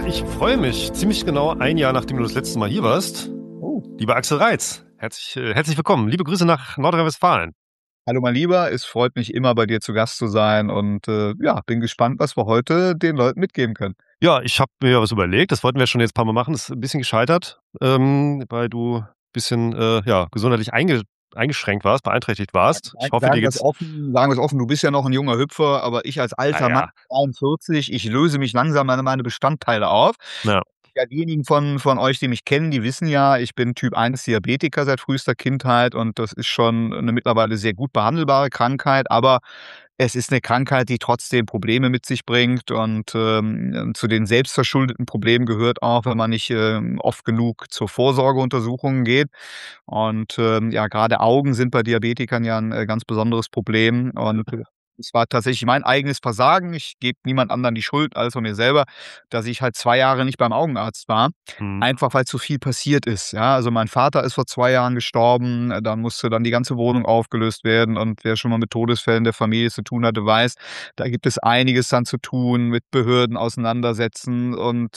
Ich freue mich, ziemlich genau ein Jahr, nachdem du das letzte Mal hier warst. Oh. Lieber Axel Reitz, herzlich willkommen. Liebe Grüße nach Nordrhein-Westfalen. Hallo mein Lieber, es freut mich immer bei dir zu Gast zu sein und ja, bin gespannt, was wir heute den Leuten mitgeben können. Ja, ich habe mir was überlegt, das wollten wir schon jetzt ein paar Mal machen, das ist ein bisschen gescheitert, weil du ein bisschen gesundheitlich eingeschränkt warst, beeinträchtigt warst. Ich hoffe, dir geht's... Sagen wir es offen, du bist ja noch ein junger Hüpfer, aber ich als alter Mann, Ja, 43, ich löse mich langsam an meine Bestandteile auf. ja. Ja, diejenigen von euch, die mich kennen, die wissen ja, ich bin Typ 1 Diabetiker seit frühester Kindheit und das ist schon eine mittlerweile sehr gut behandelbare Krankheit, aber es ist eine Krankheit, die trotzdem Probleme mit sich bringt und, zu den selbstverschuldeten Problemen gehört auch, wenn man nicht, oft genug zur Vorsorgeuntersuchungen geht. Und, ja, grade Augen sind bei Diabetikern ja 'n, ganz besonderes Problem und es war tatsächlich mein eigenes Versagen. Ich gebe niemand anderen die Schuld außer mir selber, dass ich halt 2 Jahre nicht beim Augenarzt war, Mhm. einfach weil zu viel passiert ist, ja? Also, mein Vater ist vor 2 Jahren gestorben, dann musste dann die ganze Wohnung aufgelöst werden und wer schon mal mit Todesfällen der Familie zu tun hatte, weiß, da gibt es einiges dann zu tun, mit Behörden auseinandersetzen und,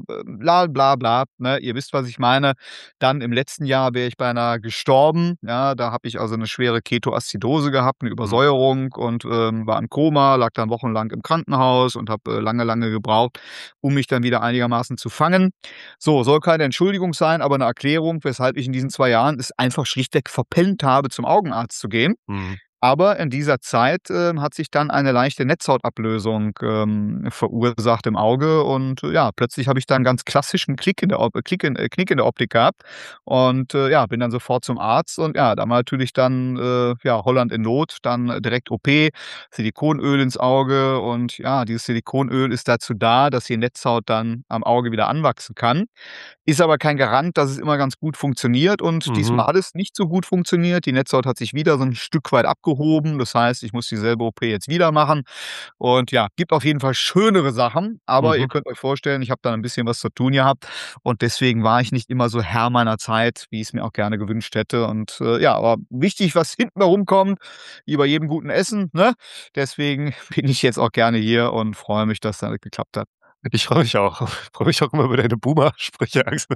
bla bla bla, ne? Ihr wisst, was ich meine. Dann im letzten Jahr wäre ich beinahe gestorben, ja? Da habe ich also 'ne schwere Ketoacidose gehabt, 'ne Mhm. Übersäuerung und, war im Koma, lag dann wochenlang im Krankenhaus und habe, lange gebraucht, um mich dann wieder einigermaßen zu fangen. So, soll keine Entschuldigung sein, aber 'ne Erklärung, weshalb ich in diesen 2 Jahren es einfach schlichtweg verpennt habe, zum Augenarzt zu gehen. Mhm. Aber in dieser Zeit, hat sich dann eine leichte Netzhautablösung, verursacht im Auge und, ja, plötzlich habe ich da 'n ganz klassischen Knick in der Optik gehabt und, ja, bin dann sofort zum Arzt und ja, da war natürlich dann, ja, Holland in Not, dann direkt OP, Silikonöl ins Auge und ja, dieses Silikonöl ist dazu da, dass die Netzhaut dann am Auge wieder anwachsen kann. Ist aber kein Garant, dass es immer ganz gut funktioniert und Mhm. diesmal hat es nicht so gut funktioniert. Die Netzhaut hat sich wieder so 'n Stück weit abgehoben. Das heißt, ich muss dieselbe OP jetzt wieder machen und ja, gibt auf jeden Fall schönere Sachen, aber ihr Mhm. könnt euch vorstellen, ich habe da 'n bisschen was zu tun gehabt und deswegen war ich nicht immer so Herr meiner Zeit, wie ich's mir auch gerne gewünscht hätte und, ja, aber wichtig, was hinten herumkommt, wie bei jedem guten Essen, ne? Deswegen bin ich jetzt auch gerne hier und freue mich, dass das geklappt hat. Ich freue mich auch. Ich freue mich auch immer über deine Boomer-Sprüche, Axel.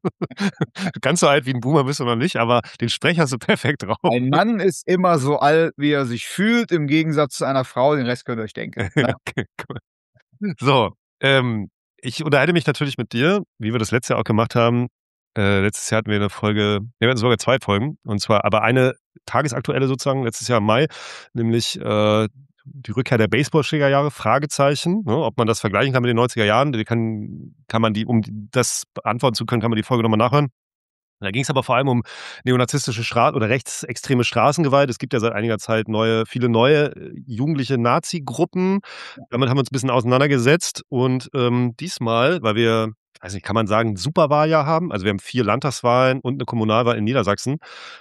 Ganz so alt wie 'n Boomer bist du noch nicht, aber den Sprech hast du perfekt drauf. Ein Mann ist immer so alt, wie er sich fühlt, im Gegensatz zu einer Frau, den Rest könnt ihr euch denken, ne? Okay, cool. So, ich unterhalte mich natürlich mit dir, wie wir das letztes Jahr auch gemacht haben. Letztes Jahr hatten wir 'ne Folge, wir hatten sogar 2 Folgen, und zwar aber eine tagesaktuelle sozusagen, letztes Jahr im Mai, nämlich, die Rückkehr der Baseballschlägerjahre, Fragezeichen, ne? Ob man das vergleichen kann mit den 90er Jahren, die kann man die, um das beantworten zu können, kann man die Folge noch mal nachhören. Da ging's aber vor allem um neonazistische oder rechtsextreme Straßengewalt. Es gibt ja seit einiger Zeit viele neue, jugendliche Nazi-Gruppen. Damit haben wir uns 'n bisschen auseinandergesetzt und, diesmal, weil wir, ich weiß nicht, kann man sagen, Superwahljahr haben? Also, wir haben 4 Landtagswahlen und 'ne Kommunalwahl in Niedersachsen.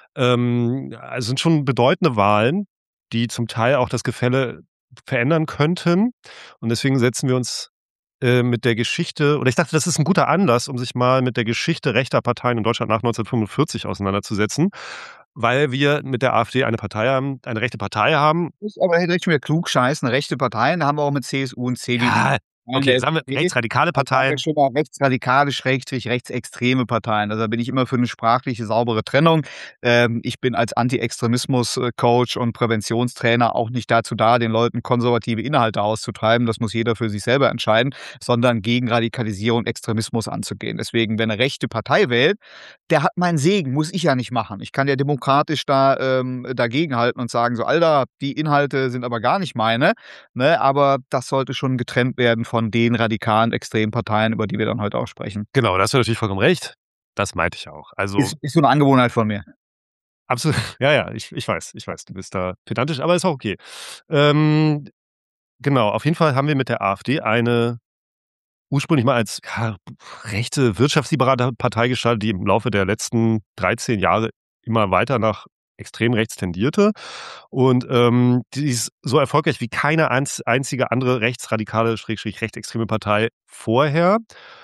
Also, sind schon bedeutende Wahlen, die zum Teil auch das Gefälle verändern könnten. Und deswegen setzen wir uns, mit der Geschichte, oder ich dachte, das ist 'n guter Anlass, um sich mal mit der Geschichte rechter Parteien in Deutschland nach 1945 auseinanderzusetzen, weil wir mit der AfD eine rechte Partei haben. Ist aber direkt schon wieder klugscheißen. Rechte Parteien haben wir auch mit CSU und CDU. Ja, In okay, der sagen wir SPD, rechtsradikale da sagen wir Parteien. schon mal rechtsradikale, Schrägstrich rechtsextreme Parteien. Also, da bin ich immer für 'ne sprachliche, saubere Trennung. Ich bin als Anti-Extremismus, Coach und Präventionstrainer auch nicht dazu da, den Leuten konservative Inhalte auszutreiben. Das muss jeder für sich selber entscheiden, sondern gegen Radikalisierung und Extremismus anzugehen. Deswegen, wer 'ne rechte Partei wählt, der hat meinen Segen, muss ich ja nicht machen. Ich kann ja demokratisch da, dagegenhalten und sagen so: „Alter, die Inhalte sind aber gar nicht meine", ne? Aber das sollte schon getrennt werden von den radikalen, extremen Parteien, über die wir dann heute auch sprechen. Genau, da hast du natürlich vollkommen recht. Das meinte ich auch. Also, Ist so 'ne Angewohnheit von mir. absolut, ja, ja, ich weiß, du bist da pedantisch, aber ist auch okay. Ähm, genau, auf jeden Fall haben wir mit der AfD eine ursprünglich mal als, ja, rechte wirtschaftsliberale Partei gestartet, die im Laufe der letzten 13 Jahre immer weiter nach extrem rechts tendierte. Und, die ist so erfolgreich wie keine einzige andere rechtsradikale, Schrägstrich rechtsextreme Partei vorher.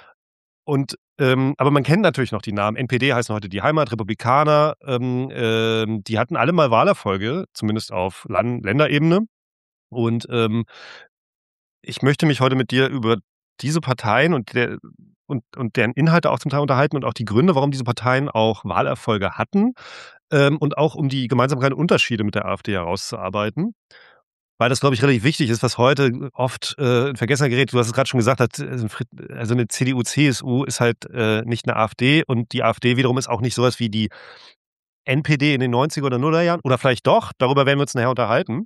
Und, aber man kennt natürlich noch die Namen. NPD heißen heute die Heimat, Republikaner, die hatten alle mal Wahlerfolge, zumindest auf Länderebene. Und, ich möchte mich heute mit dir über diese Parteien und deren Inhalte auch zum Teil unterhalten und auch die Gründe, warum diese Parteien auch Wahlerfolge hatten, und auch um die Gemeinsamkeiten und Unterschiede mit der AfD herauszuarbeiten. Weil das, glaube ich, relativ wichtig ist, was heute oft in Vergessenheit gerät. Du hast es gerade schon gesagt, also eine CDU, CSU ist halt nicht eine AfD und die AfD wiederum ist auch nicht sowas wie die NPD in den 90er oder Nullerjahren oder vielleicht doch, darüber werden wir uns nachher unterhalten.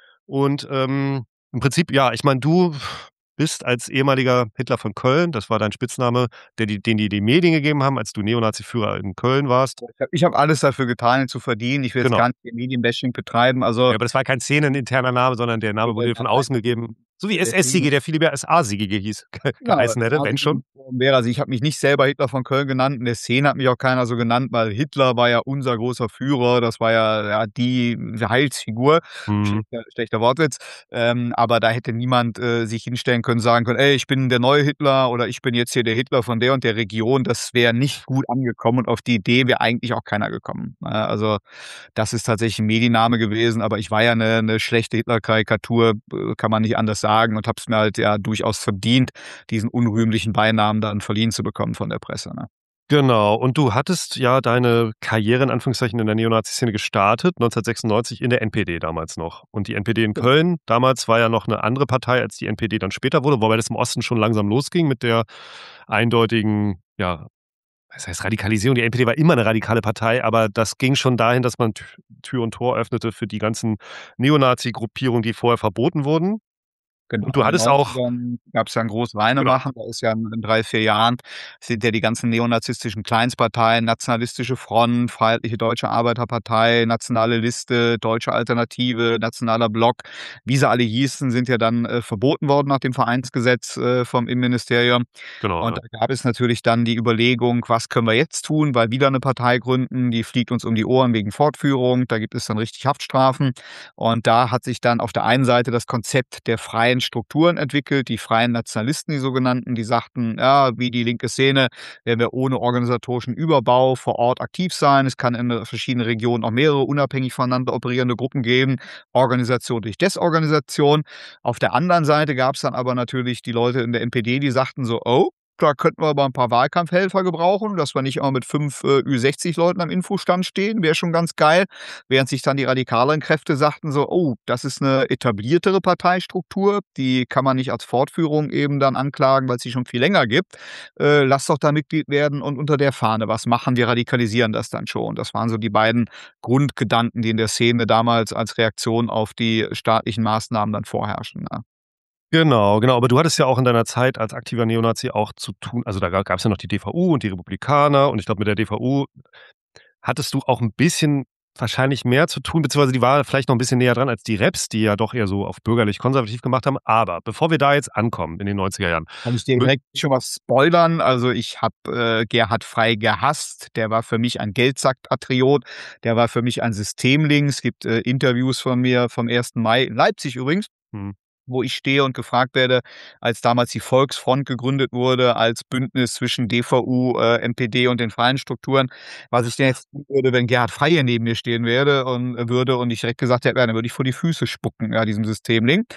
Und im Prinzip, ja, ich meine, du bist als ehemaliger Hitler von Köln, das war dein Spitzname, den die Medien gegeben haben, als du Neonazi-Führer in Köln warst. Ich habe alles dafür getan, ihn zu verdienen. Ich will jetzt Genau. gar nicht Medienbashing betreiben. Also, Ja, aber das war kein szeneninterner Name, sondern der Name wurde dir von außen gegeben. So wie deswegen SS-Siege, der viel lieber SA-Siege genau, geheißen hätte, wenn schon. also, ich habe mich nicht selber Hitler von Köln genannt. In der Szene hat mich auch keiner so genannt, weil Hitler war ja unser großer Führer. Das war ja die Heilsfigur. Mhm. Schlechter Wortwitz. Aber da hätte niemand sich hinstellen können, sagen können: „Ey, ich bin der neue Hitler" oder „Ich bin jetzt hier der Hitler von der und der Region." Das wäre nicht gut angekommen und auf die Idee wäre eigentlich auch keiner gekommen. Also, das ist tatsächlich 'n Medienname gewesen, aber ich war ja 'ne schlechte Hitler-Karikatur, kann man nicht anders sagen, und habe es mir halt ja durchaus verdient, diesen unrühmlichen Beinamen dann verliehen zu bekommen von der Presse, ne? Genau. Und du hattest ja deine Karriere in Anführungszeichen in der Neonazi-Szene gestartet, 1996 in der NPD damals noch. Und die NPD in Genau. Köln damals war ja noch eine andere Partei, als die NPD dann später wurde, wobei das im Osten schon langsam losging mit der eindeutigen, ja, was heißt Radikalisierung? Die NPD war immer eine radikale Partei, aber das ging schon dahin, dass man Tür und Tor öffnete für die ganzen Neonazi-Gruppierungen, die vorher verboten wurden. Genau, Und in du den hattest auch 90ern gab's ja 'n genau, Großreinemachen. Da ist ja in 3, 4 Jahren sind ja die ganzen neonazistischen Kleinstparteien, Nationalistische Front, Freiheitliche Deutsche Arbeiterpartei, Nationale Liste, Deutsche Alternative, Nationaler Block, wie sie alle hießen, sind ja dann verboten worden nach dem Vereinsgesetz vom Innenministerium. genau, Und ja. da gab es natürlich dann die Überlegung: „Was können wir jetzt tun?" Weil wieder 'ne Partei gründen, die fliegt uns um die Ohren wegen Fortführung. Da gibt es dann richtig Haftstrafen. Und da hat sich dann auf der einen Seite das Konzept der freien Strukturen entwickelt, die freien Nationalisten, die sogenannten, die sagten, ja, wie die linke Szene werden wir ohne organisatorischen Überbau vor Ort aktiv sein. Es kann in verschiedenen Regionen auch mehrere unabhängig voneinander operierende Gruppen geben, Organisation durch Desorganisation. Auf der anderen Seite gab es dann aber natürlich die Leute in der NPD, die sagten so, oh, da könnten wir aber ein paar Wahlkampfhelfer gebrauchen, dass wir nicht immer mit 5 Ü60-Leuten am Infostand stehen, wäre schon ganz geil. Während sich dann die radikaleren Kräfte sagten so: „Oh, das ist 'ne etabliertere Parteistruktur, die kann man nicht als Fortführung eben dann anklagen, weil's die schon viel länger gibt. Lass doch da Mitglied werden und unter der Fahne was machen, wir radikalisieren das dann schon." Das waren so die beiden Grundgedanken, die in der Szene damals als Reaktion auf die staatlichen Maßnahmen dann vorherrschen, ne? Genau, genau. Aber du hattest ja auch in deiner Zeit als aktiver Neonazi auch zu tun, also da gab's ja noch die DVU und die Republikaner und ich glaube, mit der DVU hattest du auch 'n bisschen wahrscheinlich mehr zu tun, beziehungsweise die war vielleicht noch 'n bisschen näher dran als die Reps, die ja doch eher so auf bürgerlich-konservativ gemacht haben. Aber bevor wir da jetzt ankommen in den 90er Jahren, Kann ich dir wür direkt schon was spoilern? Also, ich habe Gerhard Frey gehasst. Der war für mich ein Geldsack-Patriot. Der war für mich ein Systemlinks. Es gibt Interviews von mir vom 1. Mai in Leipzig übrigens, mhm, wo ich stehe und gefragt werde, als damals die Volksfront gegründet wurde, als Bündnis zwischen DVU, NPD und den freien Strukturen, was ich denn jetzt tun würde, wenn Gerhard Frey hier neben mir stehen würde und ich direkt gesagt hätte: „Ja, dann würde ich vor die Füße spucken, ja, diesem Systemling."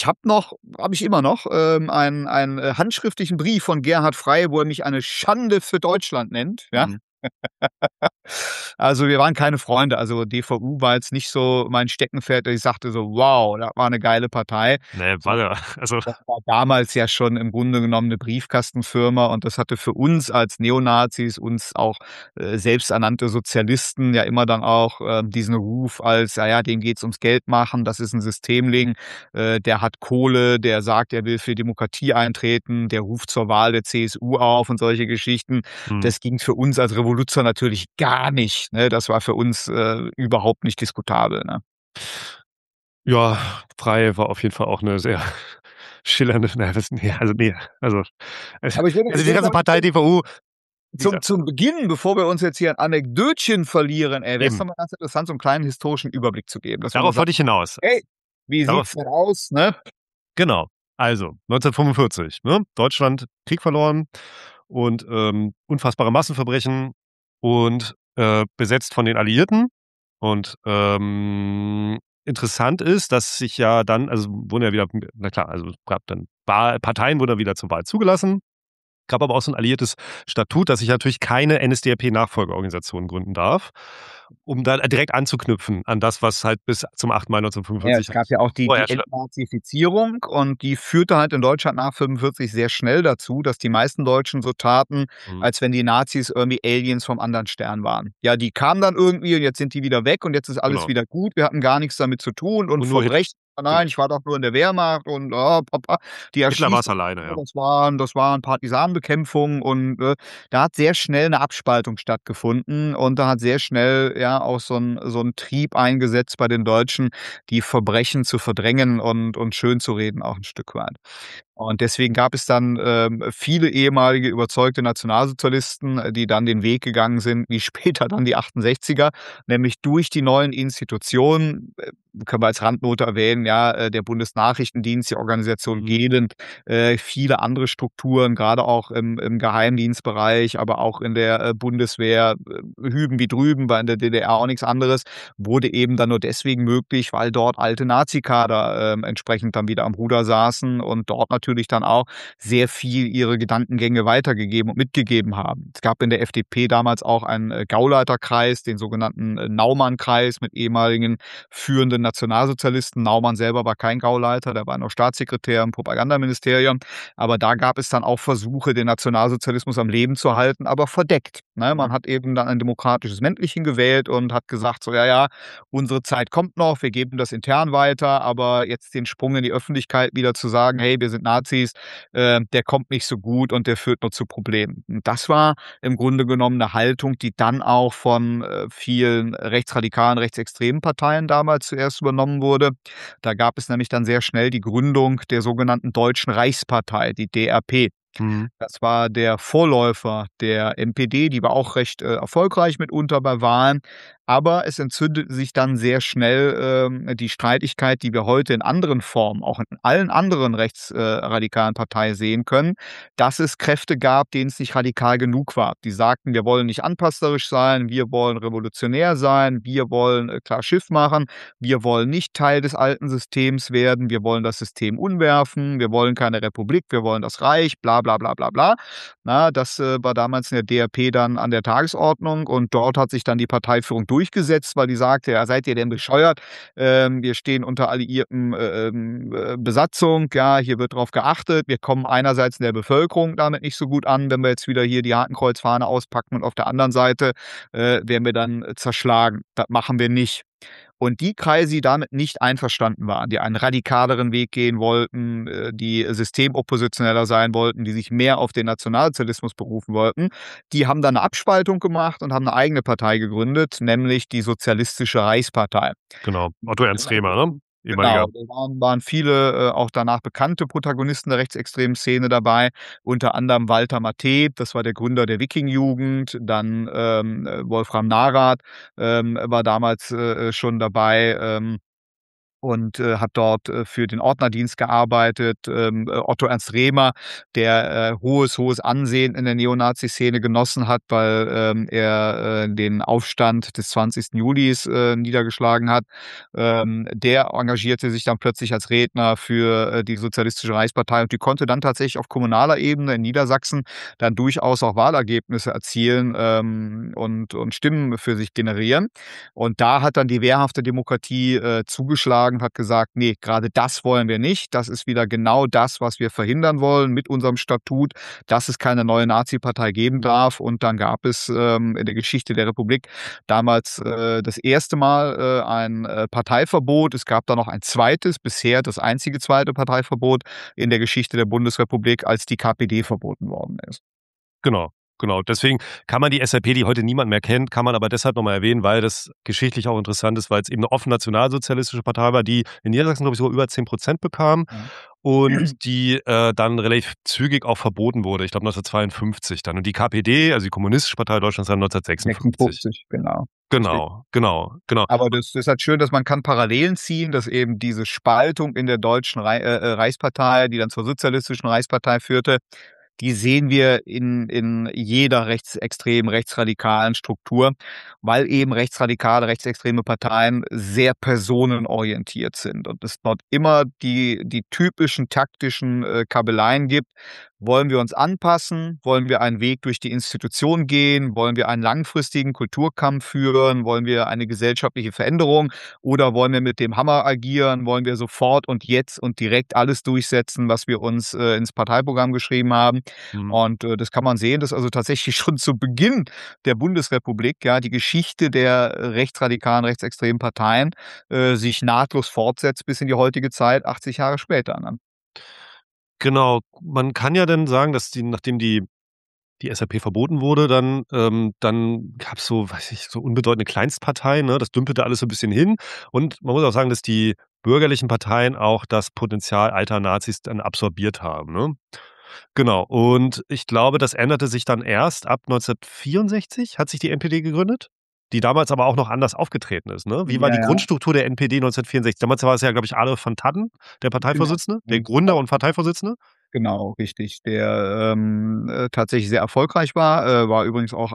Habe ich immer noch, einen handschriftlichen Brief von Gerhard Frey, wo er mich eine Schande für Deutschland nennt, ja? mhm. Also, wir waren keine Freunde. Also, DVU war jetzt nicht so mein Steckenpferd, dass ich sagte so: „Wow, das war 'ne geile Partei." Ne, war ja also Das war damals ja schon im Grunde genommen 'ne Briefkastenfirma und das hatte für uns als Neonazis, uns auch selbsternannte Sozialisten ja immer dann auch diesen Ruf als: „Ja, ja, dem geht's ums Geldmachen, das ist 'n Systemling, der hat Kohle, der sagt, er will für Demokratie eintreten, der ruft zur Wahl der CSU auf" und solche Geschichten. mhm. Das ging für uns als Revoluzer natürlich gar nicht, ne? Das war für uns überhaupt nicht diskutabel, ne? Ja, Frey war auf jeden Fall auch 'ne sehr schillernde, na, was ne, also ne, also Aber also ich die will ganze ganz Partei kurz DVU, wie zum gesagt, zum Beginn, bevor wir uns jetzt hier ein Anekdötchen verlieren, wäre es eben, doch mal ganz interessant, so 'n kleinen historischen Überblick zu geben, dass wir mal darauf sagen: wollte ich hinaus. „Hey, wie Darauf sieht's denn aus", ne? Genau. Also, 1945, ne? Deutschland Krieg verloren und unfassbare Massenverbrechen und besetzt von den Alliierten. Und interessant ist, dass sich ja dann, also wurden ja wieder, na klar, also es gab dann Parteien wurden dann wieder zur Wahl zugelassen. Gab aber auch so ein alliiertes Statut, dass ich natürlich keine NSDAP-Nachfolgeorganisation gründen darf, um da direkt anzuknüpfen an das, was halt bis zum 8. Mai Ja, 1945 es gab ja auch die Entnazifizierung und die führte halt in Deutschland nach 45 sehr schnell dazu, dass die meisten Deutschen so taten, als wenn die Nazis irgendwie Aliens vom anderen Stern waren. Ja, die kamen dann irgendwie und jetzt sind die wieder weg und jetzt ist alles wieder gut. Wir hatten gar nichts damit zu tun und Verbrechen. Nein, ich war doch nur in der Wehrmacht und Papa, die Hitler war es erschießen. alleine, ja. Das waren Partisanenbekämpfung und da hat sehr schnell eine Abspaltung stattgefunden und da hat sehr schnell ja auch so ein Trieb eingesetzt bei den Deutschen, die Verbrechen zu verdrängen und schön zu reden auch ein Stück weit. Und deswegen gab es dann viele ehemalige überzeugte Nationalsozialisten, die dann den Weg gegangen sind, wie später dann die 68er, nämlich durch die neuen Institutionen, können wir als Randnote erwähnen, ja, der Bundesnachrichtendienst, die Organisation GEDEN, viele andere Strukturen, gerade auch im Geheimdienstbereich, aber auch in der Bundeswehr, hüben wie drüben, war in der DDR auch nichts anderes, wurde eben dann nur deswegen möglich, weil dort alte Nazikader entsprechend dann wieder am Ruder saßen und dort natürlich dann auch sehr viel ihre Gedankengänge weitergegeben und mitgegeben haben. Es gab in der FDP damals auch einen Gauleiterkreis, den sogenannten Naumann-Kreis mit ehemaligen führenden Nationalsozialisten. Naumann selber war kein Gauleiter, der war noch Staatssekretär im Propagandaministerium. Aber da gab es dann auch Versuche, den Nationalsozialismus am Leben zu halten, aber verdeckt. Ne? Man hat eben dann ein demokratisches Männchen gewählt und hat gesagt, so ja, unsere Zeit kommt noch, wir geben das intern weiter, aber jetzt den Sprung in die Öffentlichkeit wieder zu sagen, hey, wir sind Nazis, der kommt nicht so gut und der führt nur zu Problemen. Und das war im Grunde genommen eine Haltung, die dann auch von vielen rechtsradikalen, rechtsextremen Parteien damals zuerst übernommen wurde. Da gab es nämlich dann sehr schnell die Gründung der sogenannten Deutschen Reichspartei, die DRP. Das war der Vorläufer der NPD, die war auch recht erfolgreich mitunter bei Wahlen. Aber es entzündete sich dann sehr schnell die Streitigkeit, die wir heute in anderen Formen, auch in allen anderen rechtsradikalen Parteien sehen können, dass es Kräfte gab, denen es nicht radikal genug war. Die sagten, wir wollen nicht anpasserisch sein, wir wollen revolutionär sein, wir wollen klar Schiff machen, wir wollen nicht Teil des alten Systems werden, wir wollen das System umwerfen, wir wollen keine Republik, wir wollen das Reich, bla bla bla bla bla. Na, das war damals in der DRP dann an der Tagesordnung und dort hat sich dann die Parteiführung durchgesetzt, weil die sagte, ja, seid ihr denn bescheuert? Wir stehen unter alliierten Besatzung, ja, hier wird drauf geachtet. Wir kommen einerseits in der Bevölkerung damit nicht so gut an, wenn wir jetzt wieder hier die Hakenkreuzfahne auspacken und auf der anderen Seite werden wir dann zerschlagen. Das machen wir nicht. Und die Kreise, die damit nicht einverstanden waren, die einen radikaleren Weg gehen wollten, die systemoppositioneller sein wollten, die sich mehr auf den Nationalsozialismus berufen wollten, die haben dann eine Abspaltung gemacht und haben eine eigene Partei gegründet, nämlich die Sozialistische Reichspartei. Genau, Otto Ernst Remer, ne? Genau, da waren viele auch danach bekannte Protagonisten der rechtsextremen Szene dabei, unter anderem Walter Matthä, das war der Gründer der Wiking-Jugend, dann Wolfram Narath war damals schon dabei. Und hat dort für den Ordnerdienst gearbeitet. Otto Ernst Remer, der hohes Ansehen in der Neonazi-Szene genossen hat, weil er den Aufstand des 20. Julis niedergeschlagen hat. Der engagierte sich dann plötzlich als Redner für die Sozialistische Reichspartei und die konnte dann tatsächlich auf kommunaler Ebene in Niedersachsen dann durchaus auch Wahlergebnisse erzielen und Stimmen für sich generieren. Und da hat dann die wehrhafte Demokratie zugeschlagen, hat gesagt, nee, gerade das wollen wir nicht. Das ist wieder genau das, was wir verhindern wollen mit unserem Statut, dass es keine neue Nazi-Partei geben darf. Und dann gab es in der Geschichte der Republik damals das erste Mal ein Parteiverbot. Es gab dann noch ein zweites, bisher das einzige zweite Parteiverbot in der Geschichte der Bundesrepublik, als die KPD verboten worden ist. Genau. Deswegen kann man die SRP, die heute niemand mehr kennt, kann man aber deshalb nochmal erwähnen, weil das geschichtlich auch interessant ist, weil es eben eine offen nationalsozialistische Partei war, die in Niedersachsen, glaube ich, sogar über 10% bekam und die dann relativ zügig auch verboten wurde. Ich glaube 1952 dann. Und die KPD, also die Kommunistische Partei Deutschlands, dann 1956. Genau. Aber das ist halt schön, dass man kann Parallelen ziehen, dass eben diese Spaltung in der Deutschen Reichspartei, die dann zur Sozialistischen Reichspartei führte, die sehen wir in jeder rechtsextremen, rechtsradikalen Struktur, weil eben rechtsradikale, rechtsextreme Parteien sehr personenorientiert sind und es dort immer die typischen taktischen Kabeleien gibt. Wollen wir uns anpassen? Wollen wir einen Weg durch die Institution gehen? Wollen wir einen langfristigen Kulturkampf führen? Wollen wir eine gesellschaftliche Veränderung? Oder wollen wir mit dem Hammer agieren? Wollen wir sofort und jetzt und direkt alles durchsetzen, was wir uns ins Parteiprogramm geschrieben haben? Mhm. Und das kann man sehen, dass also tatsächlich schon zu Beginn der Bundesrepublik ja die Geschichte der rechtsradikalen, rechtsextremen Parteien sich nahtlos fortsetzt bis in die heutige Zeit, 80 Jahre später. Ne? Genau. Man kann ja dann sagen, dass nachdem die SRP verboten wurde, dann gab's so, weiß ich, so unbedeutende Kleinstparteien, ne? Das dümpelte alles so 'n bisschen hin. Und man muss auch sagen, dass die bürgerlichen Parteien auch das Potenzial alter Nazis dann absorbiert haben, ne? Genau. Und ich glaube, das änderte sich dann erst ab 1964 hat sich die NPD gegründet, die damals aber auch noch anders aufgetreten ist, ne? Wie war Ja, die ja, Grundstruktur der NPD 1964? Damals war es ja, glaube ich, Adolf von Thadden, der genau. Parteivorsitzende, der Gründer und Parteivorsitzende. Genau, richtig. Der tatsächlich sehr erfolgreich war übrigens auch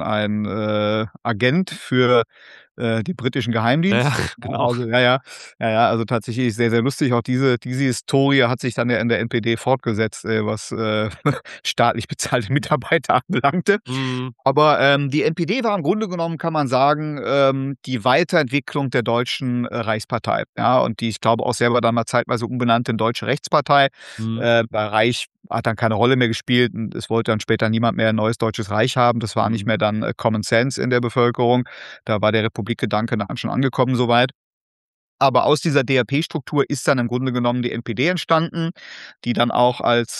ein Agent für den britischen Ja, ja, Geheimdienst. Ja, genau. also ja, also tatsächlich sehr, sehr lustig. Auch diese Historie hat sich dann ja in der NPD fortgesetzt, was staatlich bezahlte Mitarbeiter anbelangte. Mhm, Aber die NPD war im Grunde genommen, kann man sagen, die Weiterentwicklung der deutschen Reichspartei. Ja, und die, ich glaube, auch selber dann mal zeitweise umbenannt in Deutsche Rechtspartei. mhm, Bei Reich hat dann keine Rolle mehr gespielt und es wollte dann später niemand mehr ein neues deutsches Reich haben. Das war nicht mhm, mehr dann Common Sense in der Bevölkerung. Da war der Republikgedanke dann schon angekommen soweit. Aber aus dieser DRP-Struktur ist dann im Grunde genommen die NPD entstanden, die dann auch als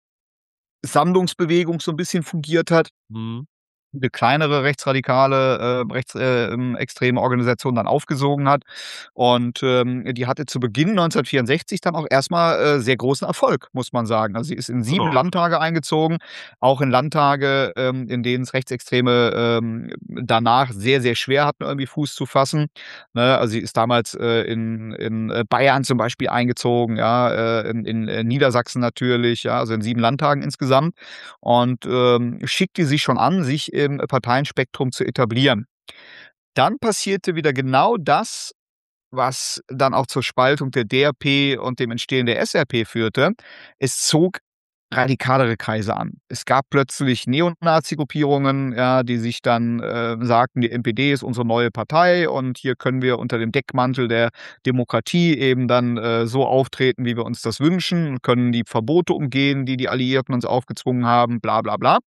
Sammlungsbewegung so ein bisschen fungiert hat. mhm. 'Ne kleinere rechtsradikale, extreme Organisation dann aufgesogen hat. Und die hatte zu Beginn 1964 dann auch erst mal sehr großen Erfolg, muss man sagen. Also, sie ist in 7 Genau. Landtage eingezogen, auch in Landtage, in denen es Rechtsextreme, danach sehr, sehr schwer hatten, irgendwie Fuß zu fassen, ne? Also, sie ist damals in Bayern zum Beispiel eingezogen, ja, in Niedersachsen natürlich, ja, also in 7 Landtagen insgesamt und schickte sich schon an, sich im Parteienspektrum zu etablieren. Dann passierte wieder genau das, was dann auch zur Spaltung der DRP und dem Entstehen der SRP führte. Es zog radikalere Kreise an. Es gab plötzlich Neonazi-Gruppierungen, ja, die sich dann sagten, die NPD ist unsere neue Partei und hier können wir unter dem Deckmantel der Demokratie eben dann so auftreten, wie wir uns das wünschen, können die Verbote umgehen, die die Alliierten uns aufgezwungen haben, bla bla bla.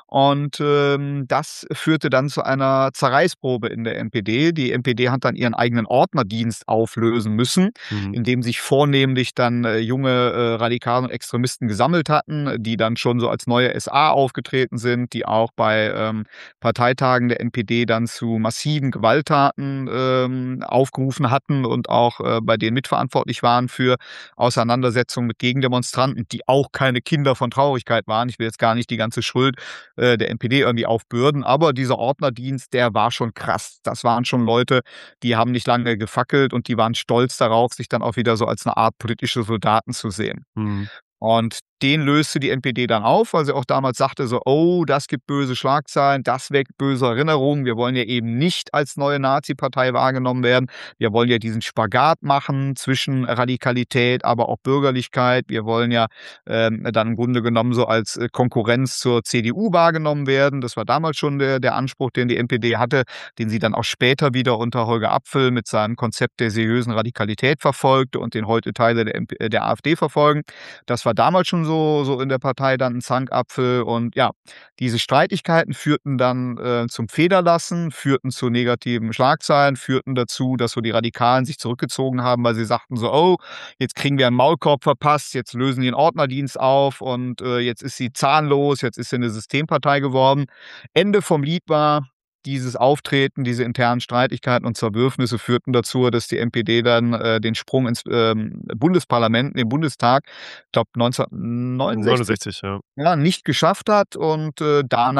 Und das führte dann zu einer Zerreißprobe in der NPD. Die NPD hat dann ihren eigenen Ordnerdienst auflösen müssen, Mhm. in dem sich vornehmlich dann junge Radikale und Extremisten gesammelt hatten, die dann schon so als neue SA aufgetreten sind, die auch bei Parteitagen der NPD dann zu massiven Gewalttaten aufgerufen hatten und auch bei denen mitverantwortlich waren für Auseinandersetzungen mit Gegendemonstranten, die auch keine Kinder von Traurigkeit waren. Ich will jetzt gar nicht die ganze Schuld der NPD irgendwie aufbürden, aber dieser Ordnerdienst, der war schon krass. Das waren schon Leute, die haben nicht lange gefackelt und die waren stolz darauf, sich dann auch wieder so als 'ne Art politische Soldaten zu sehen. Mhm. Und den löste die NPD dann auf, weil sie auch damals sagte so: „Oh, das gibt böse Schlagzeilen, das weckt böse Erinnerungen. Wir wollen ja eben nicht als neue Nazi-Partei wahrgenommen werden. Wir wollen ja diesen Spagat machen zwischen Radikalität, aber auch Bürgerlichkeit. Wir wollen ja, dann im Grunde genommen so als Konkurrenz zur CDU wahrgenommen werden.“ Das war damals schon der Anspruch, den die NPD hatte, den sie dann auch später wieder unter Holger Apfel mit seinem Konzept der seriösen Radikalität verfolgte und den heute Teile der AfD verfolgen. Das war damals schon so in der Partei dann 'n Zankapfel und ja, diese Streitigkeiten führten dann zum Federlassen, führten zu negativen Schlagzeilen, führten dazu, dass so die Radikalen sich zurückgezogen haben, weil sie sagten so: „Oh, jetzt kriegen wir 'n Maulkorb verpasst, jetzt lösen die 'n Ordnerdienst auf und jetzt ist sie zahnlos, jetzt ist sie 'ne Systempartei geworden.“ Ende vom Lied war, dieses Auftreten, diese internen Streitigkeiten und Zerwürfnisse führten dazu, dass die NPD dann den Sprung ins Bundesparlament, in den Bundestag, ich glaube 1969, 69, ja. ja, nicht geschafft hat und danach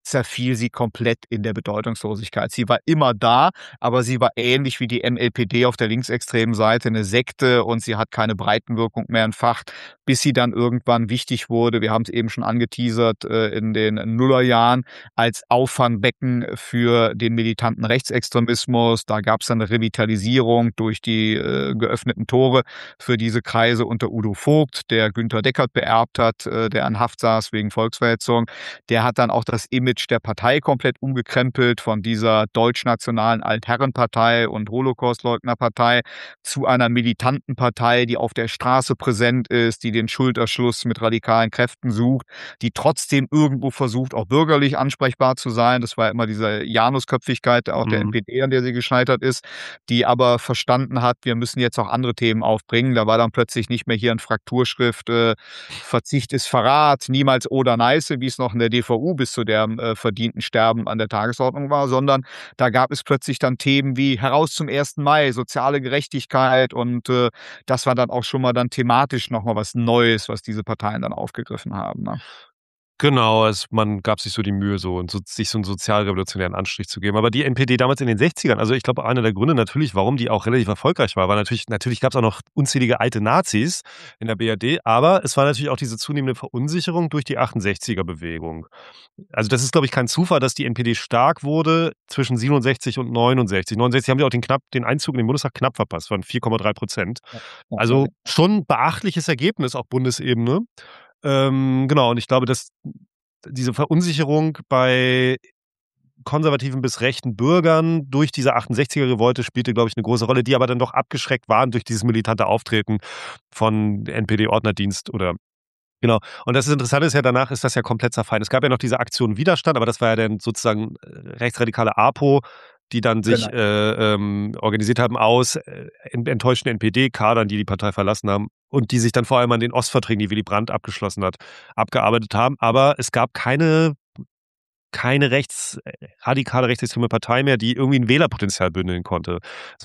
zerfiel sie komplett in der Bedeutungslosigkeit. Sie war immer da, aber sie war ähnlich wie die MLPD auf der linksextremen Seite eine Sekte und sie hat keine Breitenwirkung mehr entfacht, bis sie dann irgendwann wichtig wurde. Wir haben es eben schon angeteasert, in den Nullerjahren als Auffangbecken für den militanten Rechtsextremismus. Da gab es dann eine Revitalisierung durch die geöffneten Tore für diese Kreise unter Udo Vogt, der Günter Deckert beerbt hat, der in Haft saß wegen Volksverhetzung. Der hat dann auch das Image der Partei komplett umgekrempelt, von dieser deutschnationalen Altherrenpartei und Holocaustleugnerpartei zu einer militanten Partei, die auf der Straße präsent ist, die den Schulterschluss mit radikalen Kräften sucht, die trotzdem irgendwo versucht, auch bürgerlich ansprechbar zu sein. Das war immer diese Janusköpfigkeit auch der NPD, an der sie gescheitert ist, die aber verstanden hat, wir müssen jetzt auch andere Themen aufbringen. Da war dann plötzlich nicht mehr hier in Frakturschrift, Verzicht ist Verrat, niemals oder Neiße, wie es noch in der DVU bis zu deren verdienten Sterben an der Tagesordnung war, sondern da gab es plötzlich dann Themen wie heraus zum 1. Mai, soziale Gerechtigkeit und das war dann auch schon mal dann thematisch nochmal was Neues, was diese Parteien dann aufgegriffen haben. Ne? Genau, man gab sich so die Mühe, sich so einen sozialrevolutionären Anstrich zu geben. Aber die NPD damals in den 60ern, also ich glaube, einer der Gründe natürlich, warum die auch relativ erfolgreich war natürlich gab es auch noch unzählige alte Nazis in der BRD, aber es war natürlich auch diese zunehmende Verunsicherung durch die 68er-Bewegung. Also das ist, glaube ich, kein Zufall, dass die NPD stark wurde zwischen 67 und 69. 69 haben sie auch den Einzug in den Bundestag knapp verpasst, waren 4,3%. Also schon beachtliches Ergebnis auf Bundesebene. Genau, und ich glaube, dass diese Verunsicherung bei konservativen bis rechten Bürgern durch diese 68er-Revolte spielte, glaube ich, eine große Rolle, die aber dann doch abgeschreckt waren durch dieses militante Auftreten von NPD-Ordnerdienst oder genau. Und das Interessante ist ja, danach ist das ja komplett zerfallen. Es gab ja noch diese Aktion Widerstand, aber das war ja dann sozusagen rechtsradikale APO, die dann sich organisiert haben aus enttäuschten NPD-Kadern, die Partei verlassen haben und die sich dann vor allem an den Ostverträgen, die Willy Brandt abgeschlossen hat, abgearbeitet haben. Aber es gab keine radikale rechtsextreme Partei mehr, die irgendwie ein Wählerpotenzial bündeln konnte.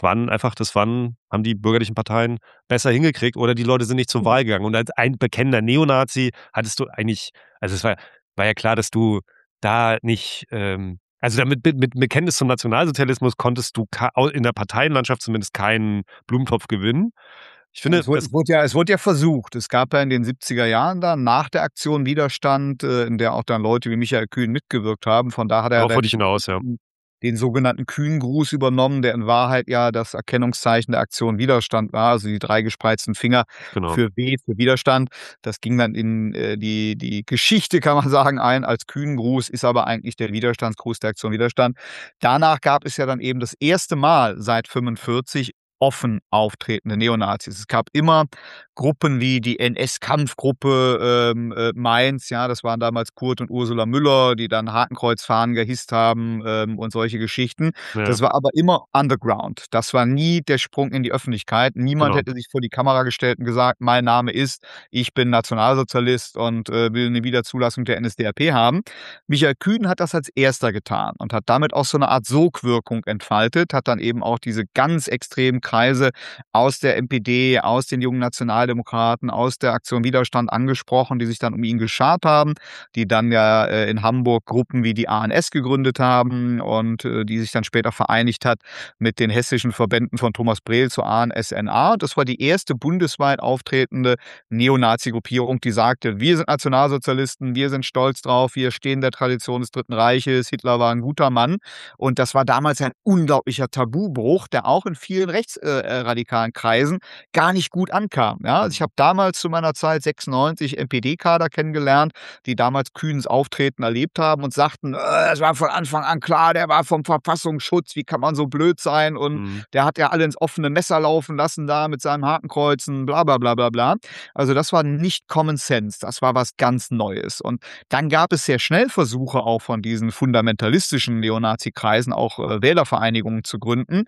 Haben die bürgerlichen Parteien besser hingekriegt oder die Leute sind nicht zur Wahl gegangen. Und als ein bekennender Neonazi hattest du eigentlich, also es war ja klar, dass du da nicht, also damit mit Bekenntnis zum Nationalsozialismus konntest du in der Parteienlandschaft zumindest keinen Blumentopf gewinnen. Ich finde, es wurde ja versucht. Es gab ja in den 70er Jahren dann nach der Aktion Widerstand, in der auch dann Leute wie Michael Kühn mitgewirkt haben. Von da hat er wollte ich hinaus, ja. Den sogenannten Kühn-Gruß übernommen, der in Wahrheit ja das Erkennungszeichen der Aktion Widerstand war, also die 3 gespreizten Finger für Widerstand. Das ging dann in die Geschichte, kann man sagen, ein als Kühn-Gruß, ist aber eigentlich der Widerstandsgruß der Aktion Widerstand. Danach gab es ja dann eben das erste Mal seit 45 offen auftretende Neonazis. Es gab immer Gruppen wie die NS-Kampfgruppe Mainz, ja, das waren damals Kurt und Ursula Müller, die dann Hakenkreuzfahnen gehisst haben und solche Geschichten. Ja. Das war aber immer underground. Das war nie der Sprung in die Öffentlichkeit. Niemand hätte sich vor die Kamera gestellt und gesagt, mein Name ist, ich bin Nationalsozialist und will eine Wiederzulassung der NSDAP haben. Michael Kühn hat das als erster getan und hat damit auch so eine Art Sogwirkung entfaltet, hat dann eben auch diese ganz extremen Kreise aus der NPD, aus den jungen Nationaldemokraten, aus der Aktion Widerstand angesprochen, die sich dann um ihn geschart haben, die dann ja in Hamburg Gruppen wie die ANS gegründet haben und die sich dann später vereinigt hat mit den hessischen Verbänden von Thomas Brehl zur ANSNA. Das war die erste bundesweit auftretende Neonazi-Gruppierung, die sagte, wir sind Nationalsozialisten, wir sind stolz drauf, wir stehen der Tradition des Dritten Reiches, Hitler war ein guter Mann. Und das war damals ein unglaublicher Tabubruch, der auch in vielen rechtsradikalen Kreisen gar nicht gut ankam. Ja? Also ich habe damals zu meiner Zeit 96 NPD-Kader kennengelernt, die damals Kühns Auftreten erlebt haben und sagten, es war von Anfang an klar, der war vom Verfassungsschutz, wie kann man so blöd sein und der hat ja alle ins offene Messer laufen lassen da mit seinem Hakenkreuzen, bla bla bla bla bla. Also das war nicht Common Sense, das war was ganz Neues. Und dann gab es sehr schnell Versuche auch von diesen fundamentalistischen Neonazi-Kreisen auch Wählervereinigungen zu gründen.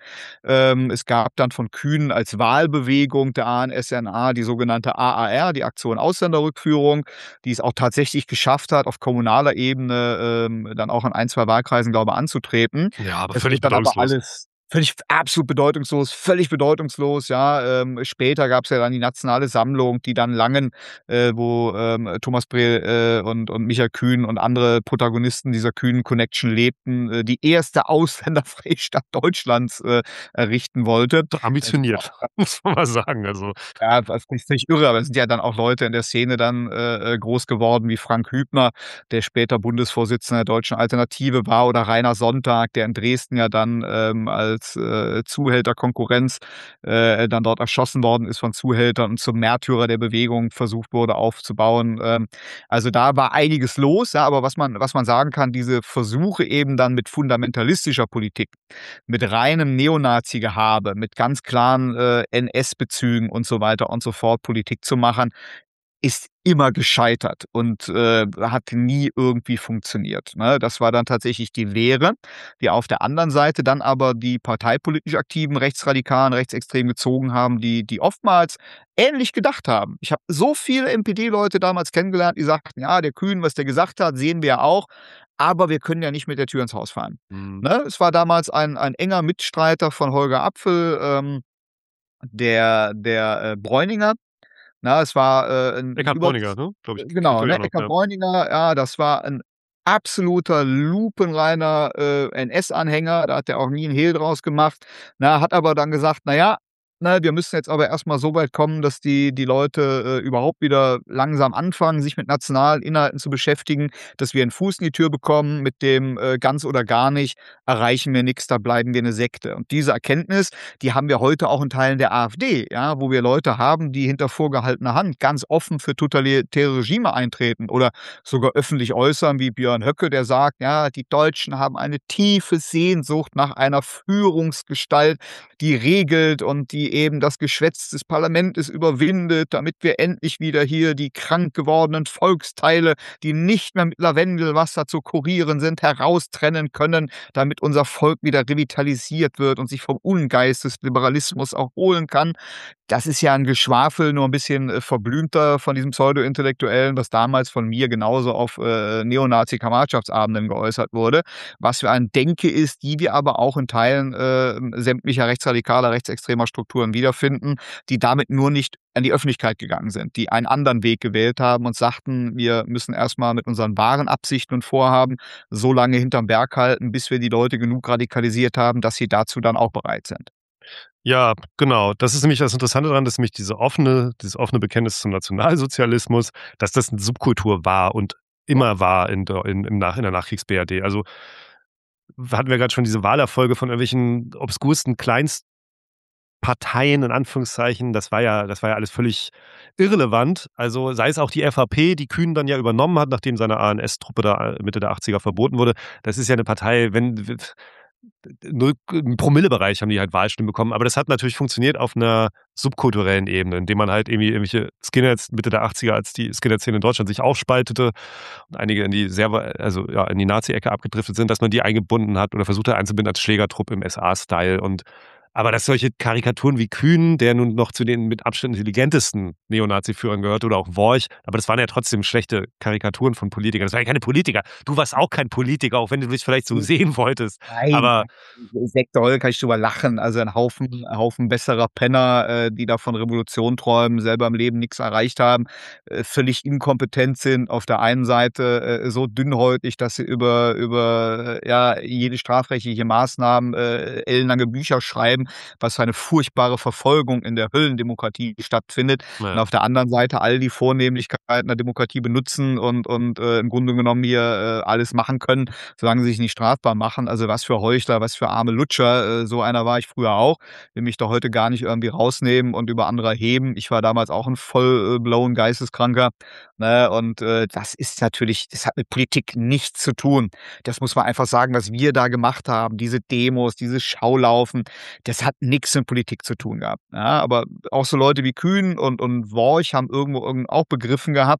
Es gab dann von Kühn als Wahlbewegung der ANSNA die sogenannte AAR, die Aktion Ausländerrückführung, die es auch tatsächlich geschafft hat, auf kommunaler Ebene dann auch in 1, 2 Wahlkreisen, glaube ich, anzutreten. Ja, aber Es völlig wird dann aber bedeutungslos. absolut bedeutungslos, völlig bedeutungslos, ja. Später gab's ja dann die Nationale Sammlung, die dann Langen, wo, Thomas Breel, und Michael Kühn und andere Protagonisten dieser Kühn-Connection lebten, die erste ausländerfreie Stadt Deutschlands, errichten wollte. Ambitioniert, muss man mal sagen. Also, Ja, das ist nicht irre, aber es sind ja dann auch Leute in der Szene dann, groß geworden wie Frank Hübner, der später Bundesvorsitzender der Deutschen Alternative war, oder Rainer Sonntag, der in Dresden ja dann, als, Zuhälter Konkurrenz, dann dort erschossen worden ist von Zuhältern und zum Märtyrer der Bewegung versucht wurde aufzubauen. Also, da war einiges los, ja, aber was man sagen kann, diese Versuche eben dann mit fundamentalistischer Politik, mit reinem Neonazi-Gehabe, mit ganz klaren, NS-Bezügen und so weiter und so fort Politik zu machen, ist immer gescheitert und, hat nie irgendwie funktioniert, ne? Das war dann tatsächlich die Lehre, die auf der anderen Seite dann aber die parteipolitisch aktiven Rechtsradikalen, Rechtsextremen gezogen haben, die oftmals ähnlich gedacht haben. Ich habe so viele NPD-Leute damals kennengelernt, die sagten: „Ja, der Kühn, was der gesagt hat, sehen wir ja auch, aber wir können ja nicht mit der Tür ins Haus fallen." mhm. Ne? Es war damals ein enger Mitstreiter von Holger Apfel, der Bräuninger. Na, es war, 'n Eckhard Bräuninger, ne? Glaube ich, genau, kenne ich ne, auch noch, Eckhard ja. Bräuninger, ja, das war 'n absoluter lupenreiner, NS-Anhänger. Da hat er auch nie 'n Hehl draus gemacht, ne, hat aber dann gesagt: „Na ja, ne, wir müssen jetzt aber erst mal so weit kommen, dass die Leute, überhaupt wieder langsam anfangen, sich mit nationalen Inhalten zu beschäftigen, dass wir 'n Fuß in die Tür bekommen. Mit dem, ganz oder gar nicht erreichen wir nix, da bleiben wir 'ne Sekte." Und diese Erkenntnis, die haben wir heute auch in Teilen der AfD, ja, wo wir Leute haben, die hinter vorgehaltener Hand ganz offen für totalitäre Regime eintreten oder sogar öffentlich äußern, wie Björn Höcke, der sagt: „Ja, die Deutschen haben eine tiefe Sehnsucht nach einer Führungsgestalt, die regelt und die eben das Geschwätz des Parlamentes überwindet, damit wir endlich wieder hier die krank gewordenen Volksteile, die nicht mehr mit Lavendelwasser zu kurieren sind, heraustrennen können, damit unser Volk wieder revitalisiert wird und sich vom Ungeist des Liberalismus erholen kann." Das ist ja 'n Geschwafel, nur 'n bisschen, verblümter von diesem Pseudo-Intellektuellen, was damals von mir genauso auf, Neonazi-Kameradschaftsabenden geäußert wurde. Was für eine Denke ist, die wir aber auch in Teilen, sämtlicher rechtsradikaler, rechtsextremer Strukturen wiederfinden, die damit nur nicht an die Öffentlichkeit gegangen sind, die einen anderen Weg gewählt haben und sagten: „Wir müssen erst mal mit unseren wahren Absichten und Vorhaben so lange hinterm Berg halten, bis wir die Leute genug radikalisiert haben, dass sie dazu dann auch bereit sind." Ja, genau. Das ist nämlich das Interessante daran, dass nämlich dieses offene Bekenntnis zum Nationalsozialismus, dass das 'ne Subkultur war und immer war in der Nachkriegs-BRD. Also, hatten wir grad schon diese Wahlerfolge von irgendwelchen obskursten Kleinstparteien in Anführungszeichen. Das war ja alles völlig irrelevant. Also, sei es auch die FAP, die Kühn dann ja übernommen hat, nachdem seine ANS-Truppe da Mitte der 80er verboten wurde. Das ist ja 'ne Partei, wenn w 0 im Promillebereich haben die halt Wahlstimmen bekommen, aber das hat natürlich funktioniert auf 'ner subkulturellen Ebene, indem man halt irgendwie irgendwelche Skinheads Mitte der 80er, als die Skinhead-Szene in Deutschland sich aufspaltete und einige in die also, ja, in die Nazi-Ecke abgedriftet sind, dass man die eingebunden hat oder versucht hat einzubinden als Schlägertrupp im SA-Style und aber dass solche Karikaturen wie Kühn, der nun noch zu den mit Abstand intelligentesten Neonazi-Führern gehört, oder auch Worch, aber das waren ja trotzdem schlechte Karikaturen von Politikern. Das waren ja keine Politiker. Du warst auch kein Politiker, auch wenn du dich vielleicht so sehen wolltest. Nein, Aber Sektor kann ich drüber lachen. Also ein Haufen besserer Penner, die da von Revolution träumen, selber im Leben nix erreicht haben, völlig inkompetent sind. Auf der einen Seite, so dünnhäutig, dass sie über, ja, jede strafrechtliche Maßnahmen, ellenlange Bücher schreiben, was für eine furchtbare Verfolgung in der Höllendemokratie stattfindet. Und ja. auf der anderen Seite all die Vornehmlichkeiten der Demokratie benutzen und im Grunde genommen hier, alles machen können, solange sie sich nicht strafbar machen. Also, was für Heuchler, was für arme Lutscher. So einer war ich früher auch. Will mich doch heute gar nicht irgendwie rausnehmen und über andere erheben. Ich war damals auch 'n voll, blown Geisteskranker, ne? Und, das hat mit Politik nichts zu tun. Das muss man einfach sagen, was wir da gemacht haben, diese Demos, dieses Schaulaufen, das hat nix mit Politik zu tun gehabt, ja? Aber auch so Leute wie Kühn und Worch haben irgendwo auch begriffen gehabt,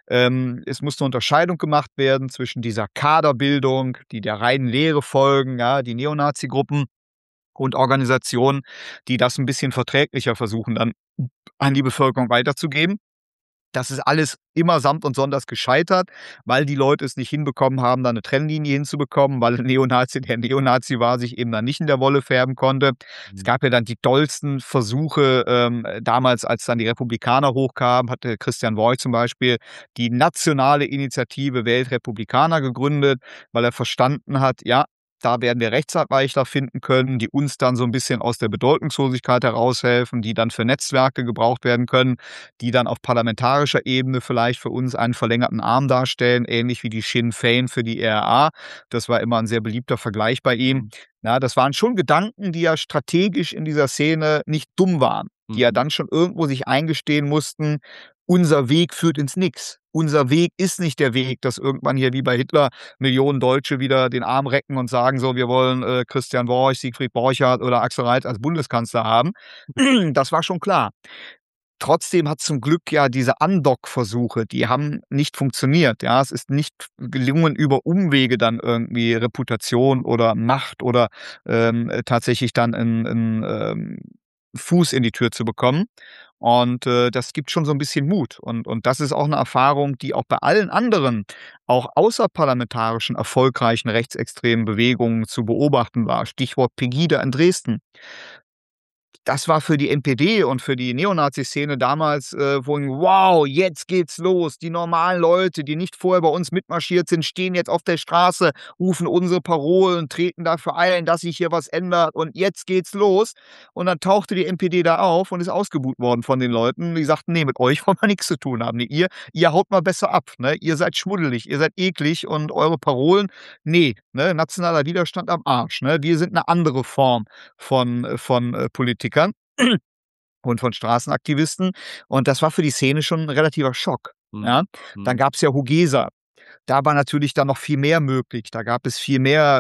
es muss 'ne Unterscheidung gemacht werden zwischen dieser Kaderbildung, die der reinen Lehre folgen, ja, die Neonazi-Gruppen und Organisationen, die das 'n bisschen verträglicher versuchen dann an die Bevölkerung weiterzugeben. Das ist alles immer samt und sonders gescheitert, weil die Leute es nicht hinbekommen haben, da 'ne Trennlinie hinzubekommen, weil 'n Neonazi, der Neonazi war, sich eben dann nicht in der Wolle färben konnte. Es Mhm. gab ja dann die dollsten Versuche, damals, als dann die Republikaner hochkamen, hatte Christian Worch zum Beispiel die nationale Initiative Wählt Republikaner gegründet, weil er verstanden hat, ja, da werden wir Rechtsabweichler finden können, die uns dann so 'n bisschen aus der Bedeutungslosigkeit heraushelfen, die dann für Netzwerke gebraucht werden können, die dann auf parlamentarischer Ebene vielleicht für uns einen verlängerten Arm darstellen, ähnlich wie die Sinn Fein für die RAA. Das war immer 'n sehr beliebter Vergleich bei ihm. Mhm. Ja, das waren schon Gedanken, die ja strategisch in dieser Szene nicht dumm waren, die ja Mhm. dann schon irgendwo sich eingestehen mussten: „Unser Weg führt ins Nix. Unser Weg ist nicht der Weg, dass irgendwann hier wie bei Hitler Millionen Deutsche wieder den Arm recken und sagen so: ‚Wir wollen, Christian Worch, Siegfried Borchardt oder Axel Reitz als Bundeskanzler haben.'“ Das war schon klar. Trotzdem hat zum Glück ja diese Andockversuche, die haben nicht funktioniert, ja. Es ist nicht gelungen, über Umwege dann irgendwie Reputation oder Macht oder, tatsächlich dann 'n Fuß in die Tür zu bekommen. Und, das gibt schon so 'n bisschen Mut. Und das ist auch 'ne Erfahrung, die auch bei allen anderen, auch außerparlamentarischen erfolgreichen rechtsextremen Bewegungen zu beobachten war. Stichwort Pegida in Dresden. Das war für die NPD und für die Neonazi-Szene damals, wow, jetzt geht's los. Die normalen Leute, die nicht vorher bei uns mitmarschiert sind, stehen jetzt auf der Straße, rufen unsere Parolen, treten dafür ein, dass sich hier was ändert und jetzt geht's los. Und dann tauchte die NPD da auf und ist ausgebuht worden von den Leuten. Die sagten: „Ne, mit euch wollen wir nix zu tun haben. Ne, ihr haut mal besser ab, ne? Ihr seid schmuddelig, ihr seid eklig und eure Parolen, ne, ne, nationaler Widerstand am Arsch, ne? Wir sind 'ne andere Form von Politikern und von Straßenaktivisten. Und das war für die Szene schon 'n relativer Schock, Mhm. ja? Dann Mhm. gab's ja Hugesa. Da war natürlich dann noch viel mehr möglich. Da gab es viel mehr,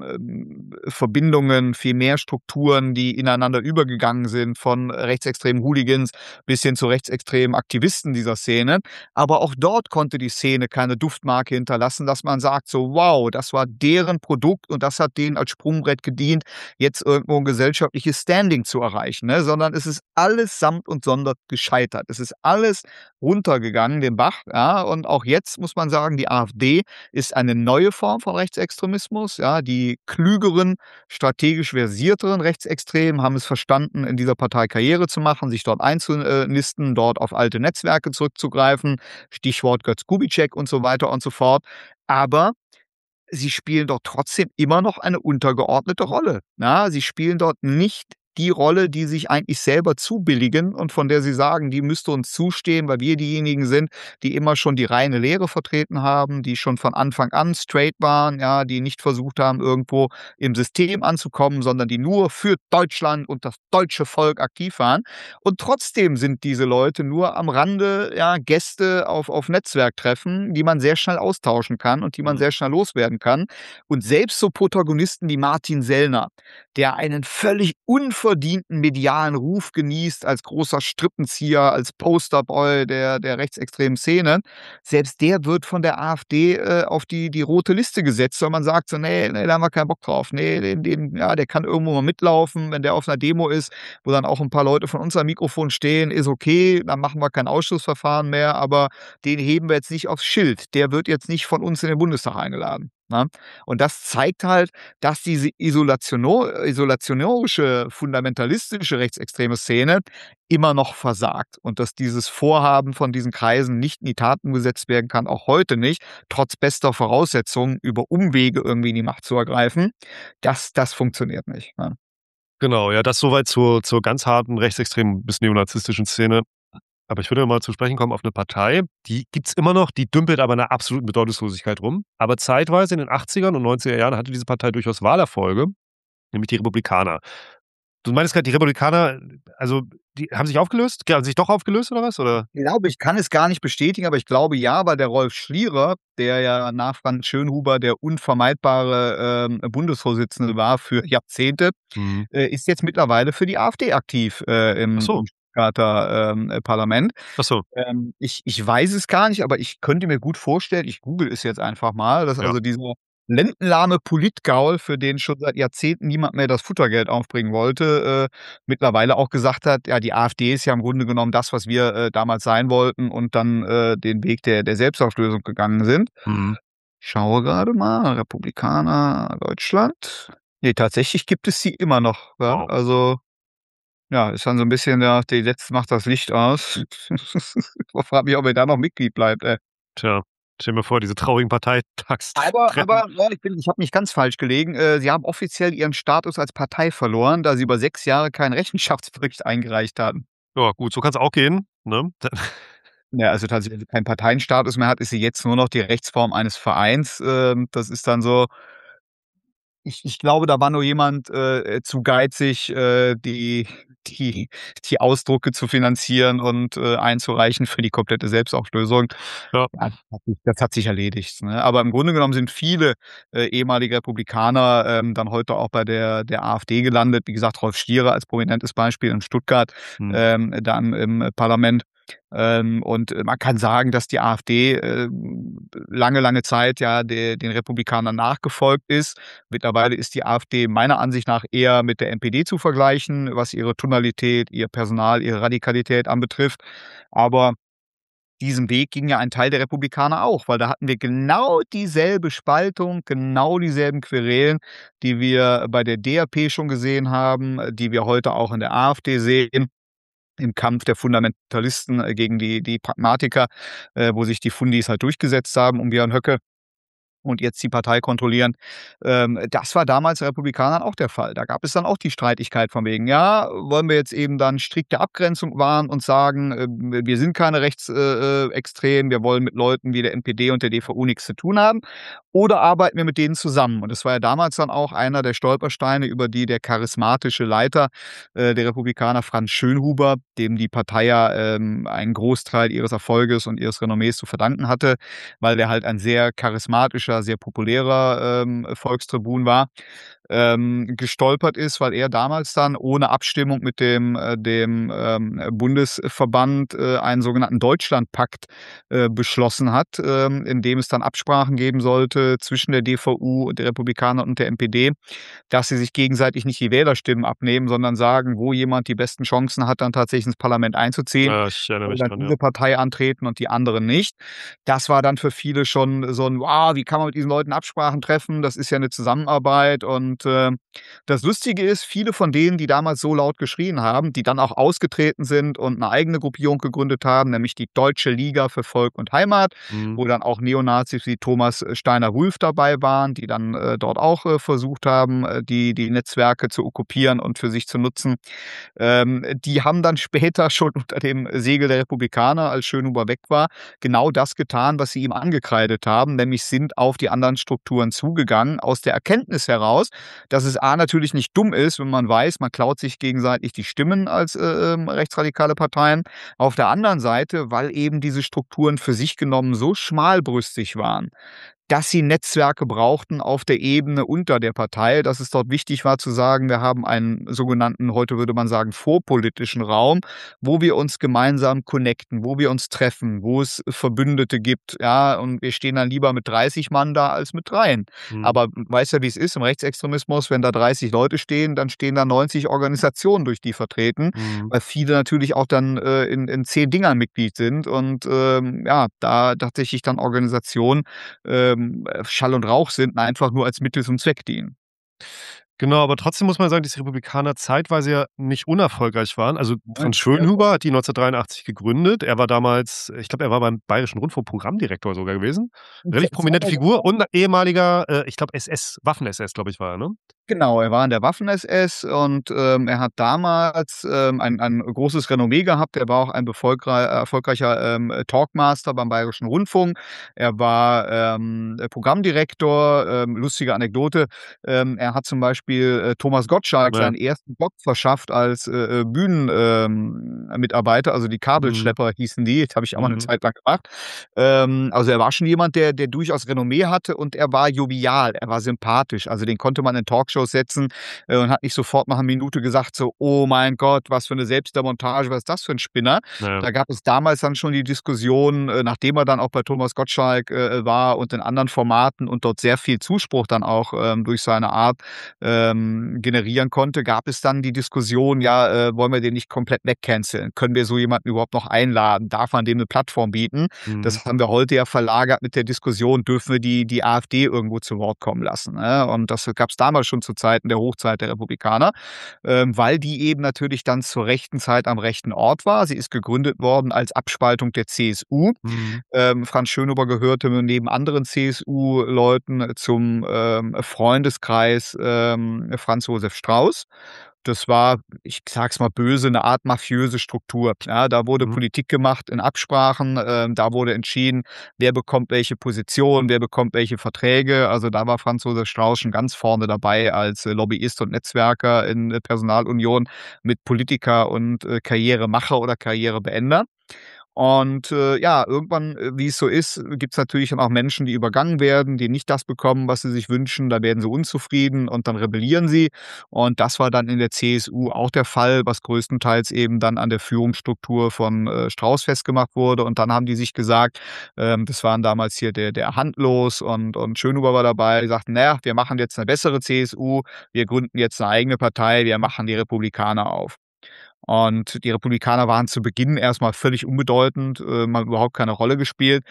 Verbindungen, viel mehr Strukturen, die ineinander übergegangen sind, von rechtsextremen Hooligans bis hin zu rechtsextremen Aktivisten dieser Szene. Aber auch dort konnte die Szene keine Duftmarke hinterlassen, dass man sagt so: „Wow, das war deren Produkt und das hat denen als Sprungbrett gedient, jetzt irgendwo 'n gesellschaftliches Standing zu erreichen“, ne? Sondern es ist alles samt und sonders gescheitert. Es ist alles runtergegangen den Bach, ja? Und auch jetzt muss man sagen, die AfD ist eine neue Form von Rechtsextremismus, ja? Die klügeren, strategisch versierteren Rechtsextremen haben es verstanden, in dieser Partei Karriere zu machen, sich dort nisten, dort auf alte Netzwerke zurückzugreifen. Stichwort Götz Kubitschek und so weiter und so fort. Aber sie spielen dort trotzdem immer noch eine untergeordnete Rolle, ja? Sie spielen dort nicht die Rolle, die sich eigentlich selber zubilligen und von der sie sagen, die müsste uns zustehen, weil wir diejenigen sind, die immer schon die reine Lehre vertreten haben, die schon von Anfang an straight waren, ja, die nicht versucht haben, irgendwo im System anzukommen, sondern die nur für Deutschland und das deutsche Volk aktiv waren. Und trotzdem sind diese Leute nur am Rande, ja, Gäste auf Netzwerktreffen, die man sehr schnell austauschen kann und die man Mhm. sehr schnell loswerden kann. Und selbst so Protagonisten wie Martin Sellner, der einen völlig unverdienten medialen Ruf genießt als großer Strippenzieher, als Posterboy der rechtsextremen Szene. Selbst der wird von der AfD, auf die rote Liste gesetzt, weil man sagt so: „Ne, ne, da haben wir keinen Bock drauf. Ne, den ja, der kann irgendwo mal mitlaufen, wenn der auf 'ner Demo ist, wo dann auch 'n paar Leute von uns am Mikrofon stehen, ist okay, dann machen wir kein Ausschussverfahren mehr, aber den heben wir jetzt nicht aufs Schild. Der wird jetzt nicht von uns in den Bundestag eingeladen“, ne? Und das zeigt halt, dass diese isolationärische, fundamentalistische rechtsextreme Szene immer noch versagt und dass dieses Vorhaben von diesen Kreisen nicht in die Tat umgesetzt werden kann, auch heute nicht, trotz bester Voraussetzungen über Umwege irgendwie in die Macht zu ergreifen. Das funktioniert nicht, ne? Genau, ja, das soweit zur ganz harten rechtsextremen bis neonazistischen Szene. Aber ich würde mal zu sprechen kommen auf 'ne Partei, die gibt's immer noch, die dümpelt aber in 'ner absoluten Bedeutungslosigkeit rum. Aber zeitweise in den 80ern und 90er Jahren hatte diese Partei durchaus Wahlerfolge, nämlich die Republikaner. Du meintest grad, die Republikaner, also, die haben sich aufgelöst? Haben sich doch aufgelöst oder was, oder? Ich kann es gar nicht bestätigen, aber ich glaube ja, weil der Rolf Schlierer, der ja nach Franz Schönhuber der unvermeidbare, Bundesvorsitzende war für Jahrzehnte, Mhm. ist jetzt mittlerweile für die AfD aktiv, Ach im so. Stuttgarter, Parlament. Ach so. Ich weiß es gar nicht, aber ich könnte mir gut vorstellen, ich google es jetzt einfach mal, dass Ja. also dieser lendenlahme Politgaul, für den schon seit Jahrzehnten niemand mehr das Futtergeld aufbringen wollte, mittlerweile auch gesagt hat, ja, die AfD ist ja im Grunde genommen das, was wir damals sein wollten und dann den Weg der Selbstauflösung gegangen sind. Mhm. Ich schaue gerade mal, Republikaner Deutschland. Ne, tatsächlich gibt es sie immer noch, ja. Wow. Also, ja, ist dann so 'n bisschen der die letzte macht das Licht aus. Ich frage mich, ob er da noch Mitglied bleibt, ey. Tja, stell dir mal vor, diese traurigen Parteitagstreffen. Aber ja, ich habe nicht ganz falsch gelegen. Sie haben offiziell ihren Status als Partei verloren, da sie über 6 Jahre keinen Rechenschaftsbericht eingereicht hatten. Ja, gut, so kann's auch gehen, ne? Ja, also tatsächlich keinen Parteienstatus mehr hat, ist sie jetzt nur noch die Rechtsform eines Vereins. Das ist dann so. Ich glaube, da war nur jemand zu geizig, die die Ausdrucke zu finanzieren und einzureichen für die komplette Selbstauflösung. Ja. Ja, das hat sich erledigt, ne? Aber im Grunde genommen sind viele ehemalige Republikaner dann heute auch bei der AfD gelandet. Wie gesagt, Rolf Stiere als prominentes Beispiel in Stuttgart, Mhm. da im Parlament. Und man kann sagen, dass die AfD lange, lange Zeit ja den Republikanern nachgefolgt ist. Mittlerweile ist die AfD meiner Ansicht nach eher mit der NPD zu vergleichen, was ihre Tonalität, ihr Personal, ihre Radikalität anbetrifft. Aber diesen Weg ging ja ein Teil der Republikaner auch, weil da hatten wir genau dieselbe Spaltung, genau dieselben Querelen, die wir bei der DAP schon gesehen haben, die wir heute auch in der AfD sehen. Im Kampf der Fundamentalisten gegen die Pragmatiker, wo sich die Fundis halt durchgesetzt haben um Björn Höcke und jetzt die Partei kontrollieren. Das war damals Republikanern auch der Fall. Da gab es dann auch die Streitigkeit von wegen, ja, wollen wir jetzt eben dann strikte Abgrenzung wahren und sagen, wir sind keine Rechtsextremen, wir wollen mit Leuten wie der NPD und der DVU nichts zu tun haben, oder arbeiten wir mit denen zusammen? Und das war ja damals dann auch einer der Stolpersteine, über die der charismatische Leiter der Republikaner, Franz Schönhuber, dem die Partei ja einen Großteil ihres Erfolges und ihres Renommees zu verdanken hatte, weil der halt ein sehr charismatischer, sehr populärer Volkstribun war, gestolpert ist, weil er damals dann ohne Abstimmung mit dem Bundesverband einen sogenannten Deutschlandpakt beschlossen hat, in dem es dann Absprachen geben sollte zwischen der DVU, der Republikaner und der NPD, dass sie sich gegenseitig nicht die Wählerstimmen abnehmen, sondern sagen, wo jemand die besten Chancen hat, dann tatsächlich ins Parlament einzuziehen, Ja, ich erinnere soll mich dann dran, ja. diese Partei antreten und die anderen nicht. Das war dann für viele schon so 'n: „Wow, wie kann man mit diesen Leuten Absprachen treffen? Das ist ja 'ne Zusammenarbeit." Und das Lustige ist, viele von denen, die damals so laut geschrien haben, die dann auch ausgetreten sind und 'ne eigene Gruppierung gegründet haben, nämlich die Deutsche Liga für Volk und Heimat, Mhm. wo dann auch Neonazis wie Thomas Steiner-Wulff dabei waren, die dann dort auch versucht haben, die Netzwerke zu okkupieren und für sich zu nutzen. Die haben dann später schon unter dem Segel der Republikaner, als Schönhuber weg war, genau das getan, was sie ihm angekreidet haben, nämlich sind auf die anderen Strukturen zugegangen, aus der Erkenntnis heraus, dass es A natürlich nicht dumm ist, wenn man weiß, man klaut sich gegenseitig die Stimmen als rechtsradikale Parteien. Auf der anderen Seite, weil eben diese Strukturen für sich genommen so schmalbrüstig waren, dass sie Netzwerke brauchten auf der Ebene unter der Partei, dass es dort wichtig war zu sagen, wir haben einen sogenannten, heute würde man sagen, vorpolitischen Raum, wo wir uns gemeinsam connecten, wo wir uns treffen, wo es Verbündete gibt, ja, und wir stehen dann lieber mit 30 Mann da als mit 3. Mhm. Aber weißt ja, wie es ist im Rechtsextremismus, wenn da 30 Leute stehen, dann stehen da 90 Organisationen, durch die vertreten, Mhm. weil viele natürlich auch dann in 10 Dingern Mitglied sind und ja, da tatsächlich dann Organisationen Schall und Rauch sind und einfach nur als Mittel zum Zweck dienen. Genau, aber trotzdem muss man sagen, dass die Republikaner zeitweise ja nicht unerfolgreich waren. Also, Nein, Franz sehr Schönhuber hat die 1983 gegründet. Er war damals ich glaube, er war beim Bayerischen Rundfunk Programmdirektor sogar gewesen. Relativ prominente Figur und ehemaliger, ich glaube, SS Waffen-SS, glaube ich, war er, ne? Genau, er war in der Waffen-SS und er hat damals ein großes Renommee gehabt. Er war auch ein erfolgreicher Talkmaster beim Bayerischen Rundfunk. Er war Programmdirektor. Lustige Anekdote, er hat zum Beispiel Thomas Gottschalk Ja. seinen ersten Job verschafft als Bühnen Mitarbeiter, also die Mhm. Kabelschlepper hießen die. Das habe ich auch mal 'ne Mhm. Zeit lang gemacht. Also er war schon jemand, der durchaus Renommee hatte und er war jovial, er war sympathisch. Also den konnte man in Talkshows Talkshows setzen und hat nicht sofort nach 'ner Minute gesagt so: „Oh mein Gott, was für 'ne Selbstdemontage, was ist das für 'n Spinner?“ Ja. Da gab es damals dann schon die Diskussion, nachdem er dann auch bei Thomas Gottschalk, war und in anderen Formaten und dort sehr viel Zuspruch dann auch, durch seine Art, generieren konnte, gab es dann die Diskussion, ja, wollen wir den nicht komplett wegcanceln? Können wir so jemanden überhaupt noch einladen? Darf man dem 'ne Plattform bieten? Mhm. Das haben wir heute ja verlagert mit der Diskussion, dürfen wir die AfD irgendwo zu Wort kommen lassen, ne? Und das gab's damals schon zu Zeiten der Hochzeit der Republikaner, weil die eben natürlich dann zur rechten Zeit am rechten Ort war. Sie ist gegründet worden als Abspaltung der CSU. Mhm. Franz Schönhuber gehörte neben anderen CSU-Leuten zum, Freundeskreis, Franz Josef Strauß. Das war, ich sage es mal böse, 'ne Art mafiöse Struktur. Ja, da wurde Mhm. Politik gemacht in Absprachen, da wurde entschieden, wer bekommt welche Position, wer bekommt welche Verträge. Also, da war Franz Josef Strauß schon ganz vorne dabei als, Lobbyist und Netzwerker in, Personalunion mit Politiker und, Karrieremacher oder Karrierebeender. Und, ja, irgendwann, wie es so ist, gibt's natürlich dann auch Menschen, die übergangen werden, die nicht das bekommen, was sie sich wünschen. Da werden sie unzufrieden und dann rebellieren sie. Und das war dann in der CSU auch der Fall, was größtenteils eben dann an der Führungsstruktur von, Strauß festgemacht wurde. Und dann haben die sich gesagt, das waren damals hier der Handlos und Schönhuber war dabei, die sagten: „Na ja, wir machen jetzt 'ne bessere CSU. Wir gründen jetzt 'ne eigene Partei. Wir machen die Republikaner auf.“ Und die Republikaner waren zu Beginn erst mal völlig unbedeutend, haben überhaupt keine Rolle gespielt,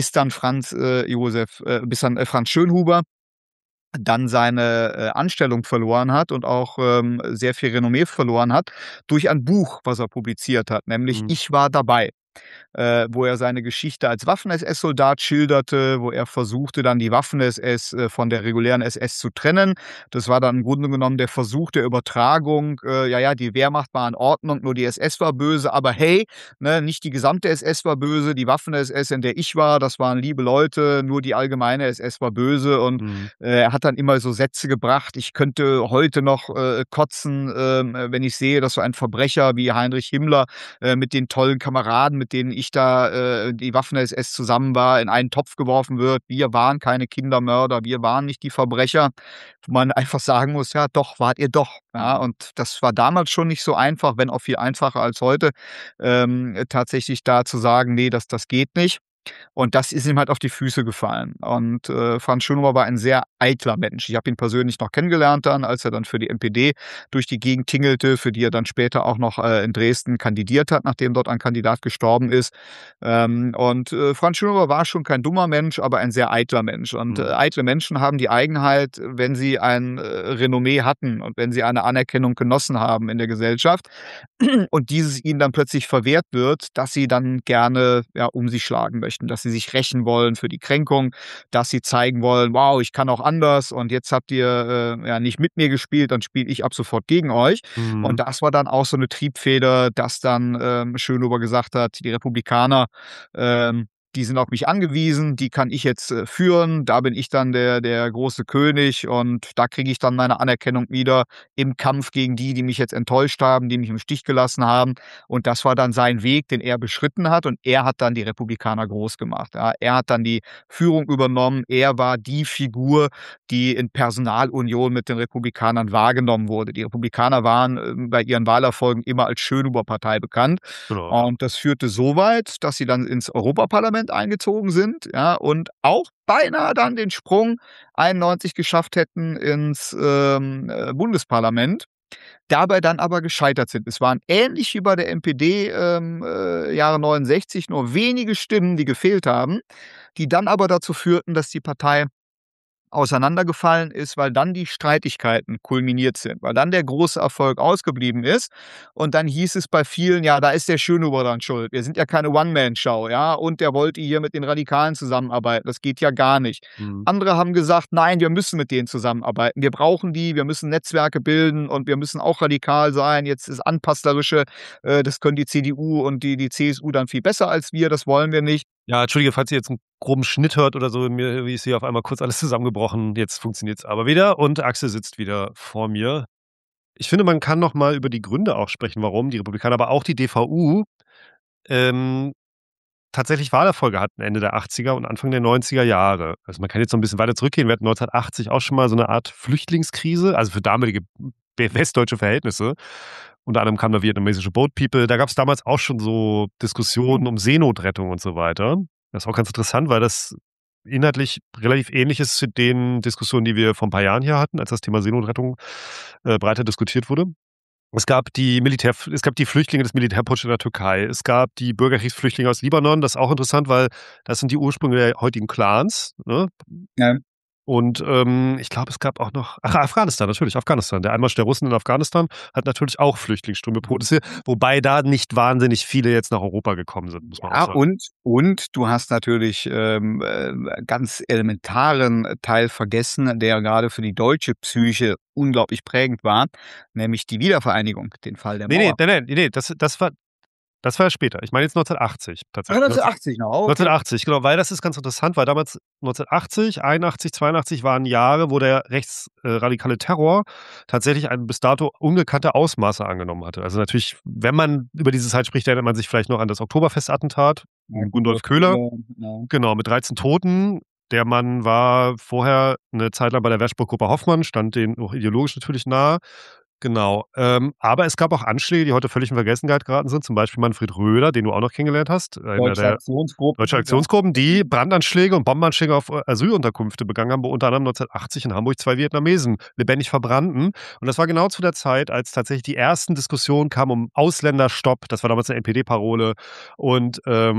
bis dann Franz Schönhuber dann seine, Anstellung verloren hat und auch, sehr viel Renommee verloren hat durch ein Buch, was er publiziert hat, nämlich Mhm. „Ich war dabei“, wo er seine Geschichte als Waffen-SS-Soldat schilderte, wo er versuchte, dann die Waffen-SS, von der regulären SS zu trennen. Das war dann im Grunde genommen der Versuch der Übertragung, ja, ja, die Wehrmacht war in Ordnung, nur die SS war böse, aber hey, ne, nicht die gesamte SS war böse, die Waffen-SS, in der ich war, das waren liebe Leute, nur die allgemeine SS war böse und, Mhm. er hat dann immer so Sätze gebracht: „Ich könnte heute noch, kotzen, wenn ich sehe, dass so ein Verbrecher wie Heinrich Himmler, mit den tollen Kameraden, mit denen ich da, die Waffen-SS zusammen war, in einen Topf geworfen wird. Wir waren keine Kindermörder, wir waren nicht die Verbrecher.“ Wo man einfach sagen muss: „Ja, doch, wart ihr doch.“ Ja, Mhm. und das war damals schon nicht so einfach, wenn auch viel einfacher als heute, tatsächlich da zu sagen: „Ne, das geht nicht.“ Und das ist ihm halt auf die Füße gefallen. Und, Franz Schönhuber war ein sehr eitler Mensch. Ich habe ihn persönlich noch kennengelernt dann, als er dann für die NPD durch die Gegend tingelte, für die er dann später auch noch, in Dresden kandidiert hat, nachdem dort ein Kandidat gestorben ist. Franz Schönhuber war schon kein dummer Mensch, aber ein sehr eitler Mensch. Und, Mhm. eitle Menschen haben die Eigenheit, wenn sie ein, Renommee hatten und wenn sie eine Anerkennung genossen haben in der Gesellschaft und dieses ihnen dann plötzlich verwehrt wird, dass sie dann gerne, ja, um sich schlagen möchten, dass sie sich rächen wollen für die Kränkung, dass sie zeigen wollen: „Wow, ich kann auch anders und jetzt habt ihr, ja, nicht mit mir gespielt, dann spiele ich ab sofort gegen euch.“ Und Mhm. das war dann auch so 'ne Triebfeder, dass dann, Schönhuber gesagt hat: „Die Republikaner, ähm, die sind auf mich angewiesen, die kann ich jetzt, führen. Da bin ich dann der große König und da kriege ich dann meine Anerkennung wieder im Kampf gegen die, die mich jetzt enttäuscht haben, die mich im Stich gelassen haben.“ Und das war dann sein Weg, den er beschritten hat und er hat dann die Republikaner groß gemacht, ja. Er hat dann die Führung übernommen. Er war die Figur, die in Personalunion mit den Republikanern wahrgenommen wurde. Die Republikaner waren, bei ihren Wahlerfolgen immer als Schönhuber-Partei bekannt. Genau, ja. Und das führte so weit, dass sie dann ins Europaparlament eingezogen sind, ja, und auch beinahe dann den Sprung 91 geschafft hätten ins, Bundesparlament, dabei dann aber gescheitert sind. Es waren ähnlich wie bei der NPD, Jahre 69 nur wenige Stimmen, die gefehlt haben, die dann aber dazu führten, dass die Partei auseinandergefallen ist, weil dann die Streitigkeiten kulminiert sind, weil dann der große Erfolg ausgeblieben ist. Und dann hieß es bei vielen: „Ja, da ist der Schönhuber dran schuld. Wir sind ja keine One-Man-Show, ja, und der wollte hier mit den Radikalen zusammenarbeiten. Das geht ja gar nicht.“ Mhm. Andere haben gesagt: „Nein, wir müssen mit denen zusammenarbeiten. Wir brauchen die, wir müssen Netzwerke bilden und wir müssen auch radikal sein. Jetzt ist Anpassterische, das können die CDU und die CSU dann viel besser als wir, das wollen wir nicht.“ Ja, entschuldige, falls ihr jetzt 'n groben Schnitt hört oder so, mir irgendwie ist hier auf einmal kurz alles zusammengebrochen. Jetzt funktioniert's aber wieder und Axel sitzt wieder vor mir. Ich finde, man kann noch mal über die Gründe auch sprechen, warum die Republikaner, aber auch die DVU, ähm tatsächlich Wahlerfolge hatten Ende der 80er und Anfang der 90er Jahre. Also man kann jetzt noch ein bisschen weiter zurückgehen. Wir hatten 1980 auch schon mal so eine Art Flüchtlingskrise, also für damalige westdeutsche Verhältnisse. Unter anderem kamen da vietnamesische Boat People. Da gab es damals auch schon so Diskussionen um Seenotrettung und so weiter. Das ist auch ganz interessant, weil das inhaltlich relativ ähnlich ist zu den Diskussionen, die wir vor ein paar Jahren hier hatten, als das Thema Seenotrettung breiter diskutiert wurde. Es gab die Flüchtlinge des Militärputsch in der Türkei. Es gab die Bürgerkriegsflüchtlinge aus Libanon. Das ist auch interessant, weil das sind die Ursprünge der heutigen Clans, ne? Ja. Und, ich glaube, es gab auch noch Afghanistan, natürlich, Afghanistan. Der Einmarsch der Russen in Afghanistan hat natürlich auch Flüchtlingsströme produziert, wobei da nicht wahnsinnig viele jetzt nach Europa gekommen sind, muss man auch Ja, sagen. und du hast natürlich, ganz elementaren Teil vergessen, der gerade für die deutsche Psyche unglaublich prägend war, nämlich die Wiedervereinigung, den Fall der Mauer. Ne, das war ja später. Ich meine jetzt 1980 Ach, tatsächlich. 1980 noch, okay. 1980, genau, weil das ist ganz interessant, weil damals 1980, 81, 82 waren Jahre, wo der rechtsradikale Terror tatsächlich ein bis dato ungekannte Ausmaße angenommen hatte. Also natürlich, wenn man über diese Zeit spricht, erinnert man sich vielleicht noch an das Oktoberfestattentat Ja, Gundolf Köhler. genau. Genau, mit 13 Toten. Der Mann war vorher eine Zeit lang bei der Wertspruchgruppe Hoffmann, stand denen auch ideologisch natürlich nahe. Genau. Aber es gab auch Anschläge, die heute völlig in Vergessenheit geraten sind. Zum Beispiel Manfred Röder, den du auch noch kennengelernt hast. Einer Deutsche der Aktionsgruppen. deutsche Aktionsgruppen, die Brandanschläge und Bombenanschläge auf Asylunterkünfte begangen haben, wo unter anderem 1980 in Hamburg 2 Vietnamesen lebendig verbrannten. Und das war genau zu der Zeit, als tatsächlich die ersten Diskussionen kamen um Ausländerstopp. Das war damals eine NPD-Parole. Und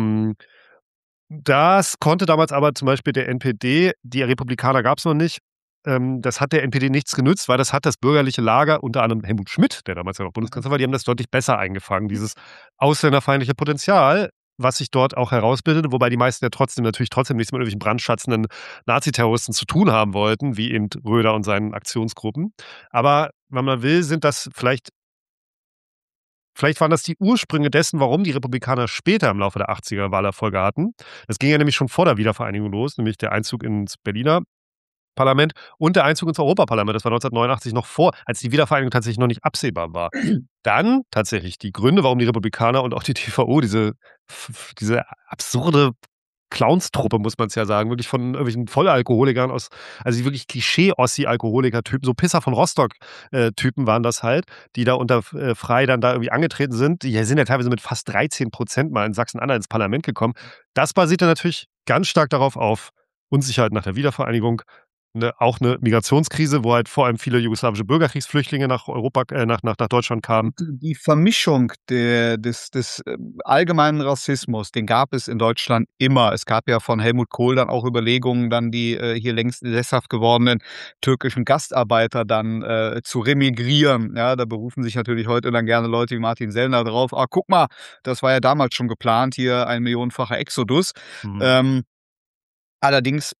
das konnte damals aber zum Beispiel der NPD, die Republikaner gab es noch nicht, das hat der NPD nichts genützt, weil das hat das bürgerliche Lager, unter anderem Helmut Schmidt, der damals ja noch Bundeskanzler war, die haben das deutlich besser eingefangen, dieses ausländerfeindliche Potenzial, was sich dort auch herausbildete, wobei die meisten ja natürlich trotzdem nichts mit irgendwelchen brandschatzenden Naziterroristen zu tun haben wollten, wie eben Röder und seinen Aktionsgruppen. Aber wenn man will, sind das Vielleicht waren das die Ursprünge dessen, warum die Republikaner später im Laufe der 80er Wahlerfolge hatten. Das ging ja nämlich schon vor der Wiedervereinigung los, nämlich der Einzug ins Berliner Parlament und der Einzug ins Europaparlament. Das war 1989 noch vor, als die Wiedervereinigung tatsächlich noch nicht absehbar war. Dann tatsächlich die Gründe, warum die Republikaner und auch die TVO diese absurde Clownstruppe, muss man es ja sagen, wirklich von irgendwelchen Vollalkoholikern also die wirklich Klischee-Ossi-Alkoholiker-Typen, so Pisser von Rostock-Typen waren das halt, die da unter Frei dann da irgendwie angetreten sind. Die sind ja teilweise mit fast 13% mal in Sachsen-Anhalt ins Parlament gekommen. Das basierte natürlich ganz stark darauf auf Unsicherheit nach der Wiedervereinigung, auch eine Migrationskrise, wo halt vor allem viele jugoslawische Bürgerkriegsflüchtlinge nach Europa, nach Deutschland kamen. Die Vermischung des allgemeinen Rassismus, den gab es in Deutschland immer. Es gab ja von Helmut Kohl dann auch Überlegungen, dann die hier längst sesshaft gewordenen türkischen Gastarbeiter dann zu remigrieren. Ja, da berufen sich natürlich heute dann gerne Leute wie Martin Sellner drauf. Ah, guck mal, das war ja damals schon geplant, hier ein millionenfacher Exodus. Mhm. Allerdings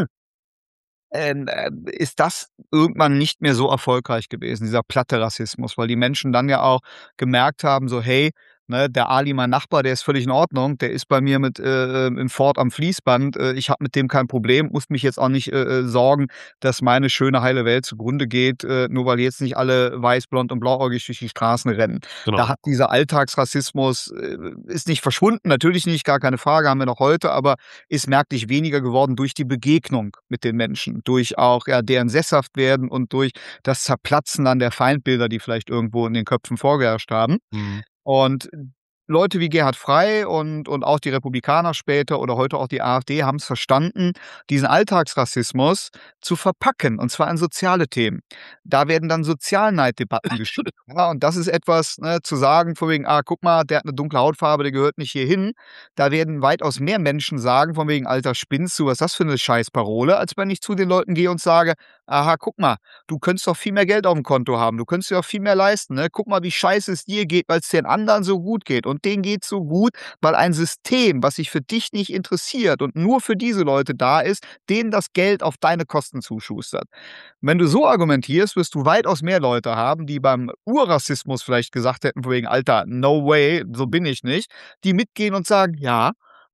ist das irgendwann nicht mehr so erfolgreich gewesen, dieser platte Rassismus, weil die Menschen dann ja auch gemerkt haben, so: „Hey, ne, der Ali, mein Nachbar, der ist völlig in Ordnung, der ist bei mir mit im Fort am Fließband, ich habe mit dem kein Problem, muss mich jetzt auch nicht sorgen, dass meine schöne heile Welt zugrunde geht, nur weil jetzt nicht alle weiß, blond und blauäugig durch die Straßen rennen." Da Genau. hat dieser Alltagsrassismus ist nicht verschwunden, natürlich nicht, gar keine Frage, haben wir noch heute, aber ist merklich weniger geworden durch die Begegnung mit den Menschen, durch auch, ja, deren Sesshaftwerden und durch das Zerplatzen dann der Feindbilder, die vielleicht irgendwo in den Köpfen vorgeherrscht haben. Mhm. Und Leute wie Gerhard Frey und auch die Republikaner später oder heute auch die AfD haben es verstanden, diesen Alltagsrassismus zu verpacken, und zwar in soziale Themen. Da werden dann Sozialneiddebatten geschürt. Ja, und das ist etwas, ne, zu sagen von wegen: „Ah, guck mal, der hat eine dunkle Hautfarbe, der gehört nicht hierhin." Da werden weitaus mehr Menschen sagen von wegen: „Alter, spinnst du? Was ist das für eine Scheißparole?", als wenn ich zu den Leuten gehe und sage: „Aha, guck mal, du könntest doch viel mehr Geld auf dem Konto haben. Du könntest dir doch viel mehr leisten, ne? Guck mal, wie scheiße es dir geht, weil es den anderen so gut geht. Und denen geht's so gut, weil ein System, was sich für dich nicht interessiert und nur für diese Leute da ist, denen das Geld auf deine Kosten zuschustert." Wenn du so argumentierst, wirst du weitaus mehr Leute haben, die beim Urrassismus vielleicht gesagt hätten von wegen: „Alter, no way, so bin ich nicht", die mitgehen und sagen: „Ja,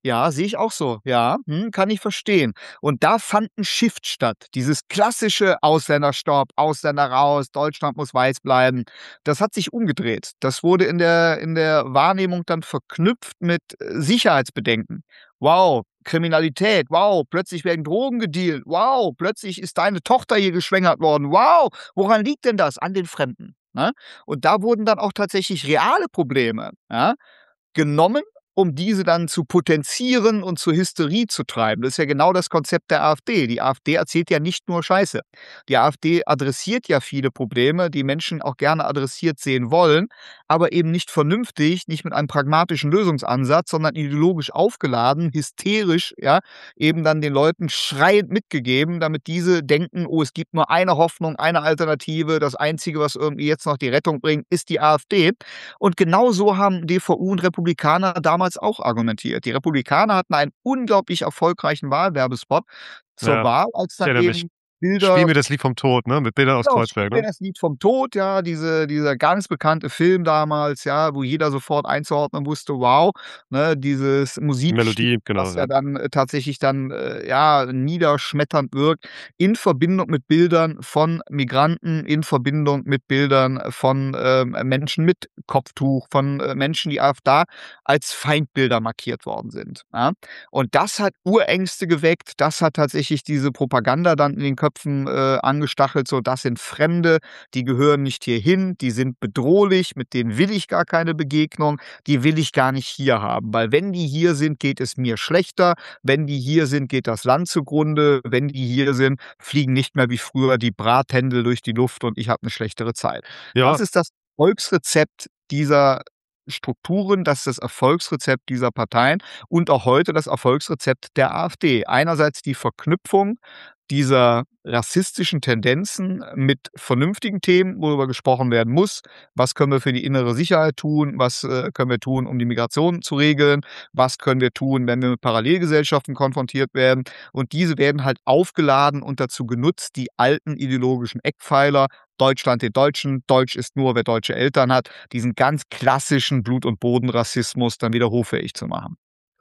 Ja, sehe ich auch so. Ja, kann ich verstehen. Und da fand 'n Shift statt. Dieses klassische Ausländerstopp, Ausländer raus, Deutschland muss weiß bleiben. Das hat sich umgedreht. Das wurde in der Wahrnehmung dann verknüpft mit, Sicherheitsbedenken. Wow, Kriminalität. Wow, plötzlich werden Drogen gedealt. Wow, plötzlich ist deine Tochter hier geschwängert worden. Wow, woran liegt denn das? An den Fremden, ne? Und da wurden dann auch tatsächlich reale Probleme, ja, genommen, um diese dann zu potenzieren und zur Hysterie zu treiben. Das ist ja genau das Konzept der AfD. Die AfD erzählt ja nicht nur Scheiße. Die AfD adressiert ja viele Probleme, die Menschen auch gerne adressiert sehen wollen, aber eben nicht vernünftig, nicht mit einem pragmatischen Lösungsansatz, sondern ideologisch aufgeladen, hysterisch, ja, eben dann den Leuten schreiend mitgegeben, damit diese denken: „Oh, es gibt nur eine Hoffnung, eine Alternative. Das Einzige, was irgendwie jetzt noch die Rettung bringt, ist die AfD." Und genau so haben DVU und Republikaner damals auch argumentiert. Die Republikaner hatten einen unglaublich erfolgreichen Wahlwerbespot zur Ja, Wahl, als ich dann erinnere mich. eben „Spiel Bilder mir das Lied vom Tod", ne, mit Bildern aus Genau, Kreuzberg, „Spiel mir ne? das Lied vom Tod", ja, dieser ganz bekannte Film damals, ja, wo jeder sofort einzuordnen wusste, wow, ne, dieses Die Musikstück, Melodie, genau, was ja ja. dann, tatsächlich dann, ja, niederschmetternd wirkt, in Verbindung mit Bildern von Migranten, in Verbindung mit Bildern von, Menschen mit Kopftuch, von, Menschen, die da als Feindbilder markiert worden sind, ja? Und das hat Urängste geweckt. Das hat tatsächlich diese Propaganda dann in den Köpfen, angestachelt, so: „Das sind Fremde, die gehören nicht hierhin, die sind bedrohlich, mit denen will ich gar keine Begegnung, die will ich gar nicht hier haben, weil wenn die hier sind, geht es mir schlechter. Wenn die hier sind, geht das Land zugrunde. Wenn die hier sind, fliegen nicht mehr wie früher die Brathändel durch die Luft und ich habe eine schlechtere Zeit." Das Ja, ist das Erfolgsrezept dieser Strukturen, das ist das Erfolgsrezept dieser Parteien und auch heute das Erfolgsrezept der AfD. Einerseits die Verknüpfung dieser rassistischen Tendenzen mit vernünftigen Themen, worüber gesprochen werden muss. Was können wir für die innere Sicherheit tun? Was, können wir tun, um die Migration zu regeln? Was können wir tun, wenn wir mit Parallelgesellschaften konfrontiert werden? Und diese werden halt aufgeladen und dazu genutzt, die alten ideologischen Eckpfeiler Deutschland den Deutschen, Deutsch ist nur, wer deutsche Eltern hat, diesen ganz klassischen Blut und Bodenrassismus dann wieder hoffähig zu machen.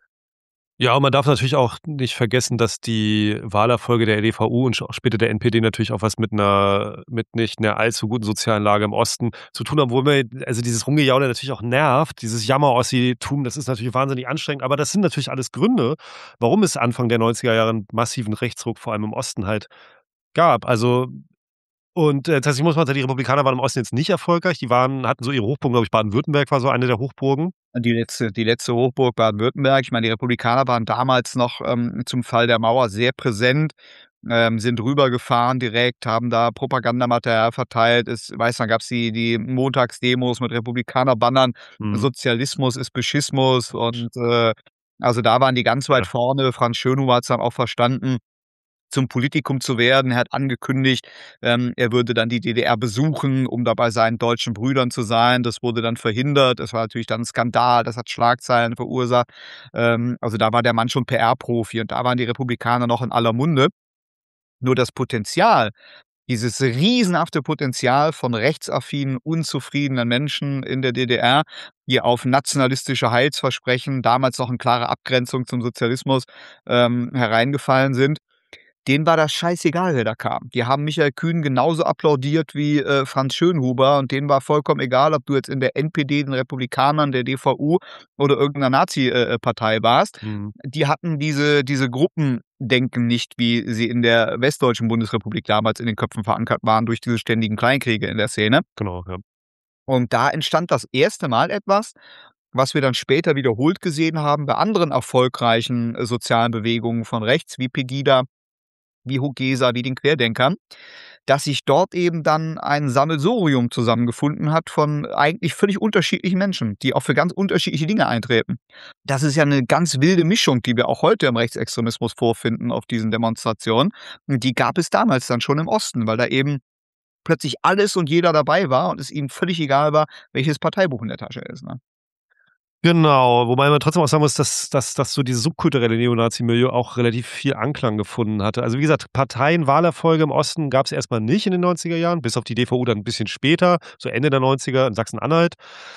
ja, und man darf natürlich auch nicht vergessen, dass die Wahlerfolge der DVU und auch später der NPD natürlich auch was mit nicht 'ner allzu guten sozialen Lage im Osten zu tun haben, wo mir also dieses Rumgejaule natürlich auch nervt, dieses Jammer-Ossi-Tum, das ist natürlich wahnsinnig anstrengend, aber das sind natürlich alles Gründe, warum es Anfang der 90er Jahre 'n massiven Rechtsruck vor allem im Osten halt gab. Also und, tatsächlich muss man sagen, die Republikaner waren im Osten jetzt nicht erfolgreich. Hatten so ihre Hochburgen, glaube ich, Baden-Württemberg war so eine der Hochburgen. Die letzte Hochburg Baden-Württemberg. Ich meine, die Republikaner waren damals noch, zum Fall der Mauer sehr präsent, sind rübergefahren direkt, haben da Propagandamaterial verteilt. Dann gab's die Montagsdemos mit Republikanerbannern. Mhm. „Sozialismus ist Beschissmus" und, also, da waren die ganz weit Ja. vorne. Franz Schönhuber hat's dann auch verstanden, zum Politikum zu werden. Er hat angekündigt, er würde dann die DDR besuchen, um da bei seinen deutschen Brüdern zu sein. Das wurde dann verhindert. Das war natürlich dann 'n Skandal, das hat Schlagzeilen verursacht. Also, da war der Mann schon PR-Profi und da waren die Republikaner noch in aller Munde. Nur das Potenzial, dieses riesenhafte Potenzial von rechtsaffinen, unzufriedenen Menschen in der DDR, die auf nationalistische Heilsversprechen, damals noch in klarer Abgrenzung zum Sozialismus, hereingefallen sind, denen war das scheißegal, wer da kam. Die haben Michael Kühn genauso applaudiert wie, Franz Schönhuber und denen war vollkommen egal, ob du jetzt in der NPD, den Republikanern, der DVU oder irgend 'ner Nazi Partei warst. Mhm. Die hatten diese Gruppendenken nicht, wie sie in der westdeutschen Bundesrepublik damals in den Köpfen verankert waren durch diese ständigen Kleinkriege in der Szene. Genau, ja. Und da entstand das erste Mal etwas, was wir dann später wiederholt gesehen haben bei anderen erfolgreichen, sozialen Bewegungen von rechts wie Pegida, wie Hugesa, wie den Querdenkern, dass sich dort eben dann ein Sammelsurium zusammengefunden hat von eigentlich völlig unterschiedlichen Menschen, die auch für ganz unterschiedliche Dinge eintreten. Das ist ja 'ne ganz wilde Mischung, die wir auch heute im Rechtsextremismus vorfinden auf diesen Demonstrationen. Und die gab es damals dann schon im Osten, weil da eben plötzlich alles und jeder dabei war und es ihnen völlig egal war, welches Parteibuch in der Tasche ist, ne? Genau, wobei man trotzdem auch sagen muss, dass so dieses subkulturelle Neonazi-Milieu auch relativ viel Anklang gefunden hatte. Also, wie gesagt, Parteienwahlerfolge im Osten gab's erst mal nicht in den 90er Jahren, bis auf die DVU dann 'n bisschen später, so Ende der 90er in Sachsen-Anhalt.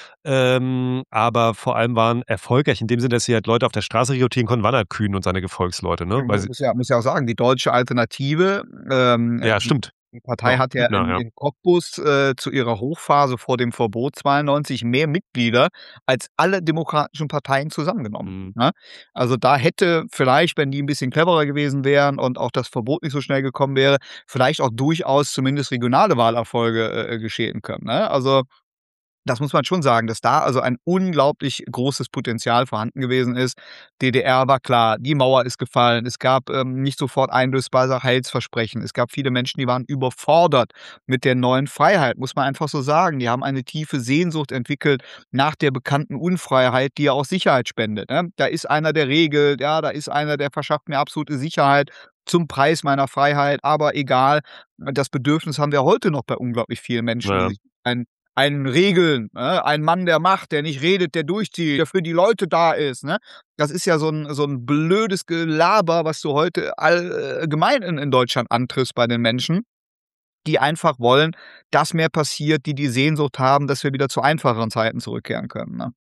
Aber vor allem waren erfolgreich in dem Sinne, dass sie halt Leute auf der Straße rekrutieren konnten, waren halt Kühn und seine Gefolgsleute, ne? Ja, Weil sie muss ja auch sagen, die Deutsche Alternative, ja, die stimmt. Partei Noch hat ja Bündner, in ja. in Cottbus, zu ihrer Hochphase vor dem Verbot 92 mehr Mitglieder als alle demokratischen Parteien zusammengenommen, Mhm. ne? Also, da hätte vielleicht, wenn die 'n bisschen cleverer gewesen wären und auch das Verbot nicht so schnell gekommen wäre, vielleicht auch durchaus zumindest regionale Wahlerfolge, geschehen können, ne? Also, das muss man schon sagen, dass da also ein unglaublich großes Potenzial vorhanden gewesen ist. DDR war klar, die Mauer ist gefallen. Es gab, nicht sofort einlösbare Heilsversprechen. Es gab viele Menschen, die waren überfordert mit der neuen Freiheit, muss man einfach so sagen. Die haben eine tiefe Sehnsucht entwickelt nach der bekannten Unfreiheit, die ja auch Sicherheit spendet, ne? Da ist einer, der regelt, ja, da ist einer, der verschafft mir absolute Sicherheit zum Preis meiner Freiheit, aber egal. Das Bedürfnis haben wir heute noch bei unglaublich vielen Menschen, die Ja. sich einen regeln, ne? Ein Mann, der macht, der nicht redet, der durchzieht, der für die Leute da ist, ne? Das ist ja so 'n blödes Gelaber, was du heute allgemein in Deutschland antriffst bei den Menschen, die einfach wollen, dass mehr passiert, die die Sehnsucht haben, dass wir wieder zu einfacheren Zeiten zurückkehren können, ne?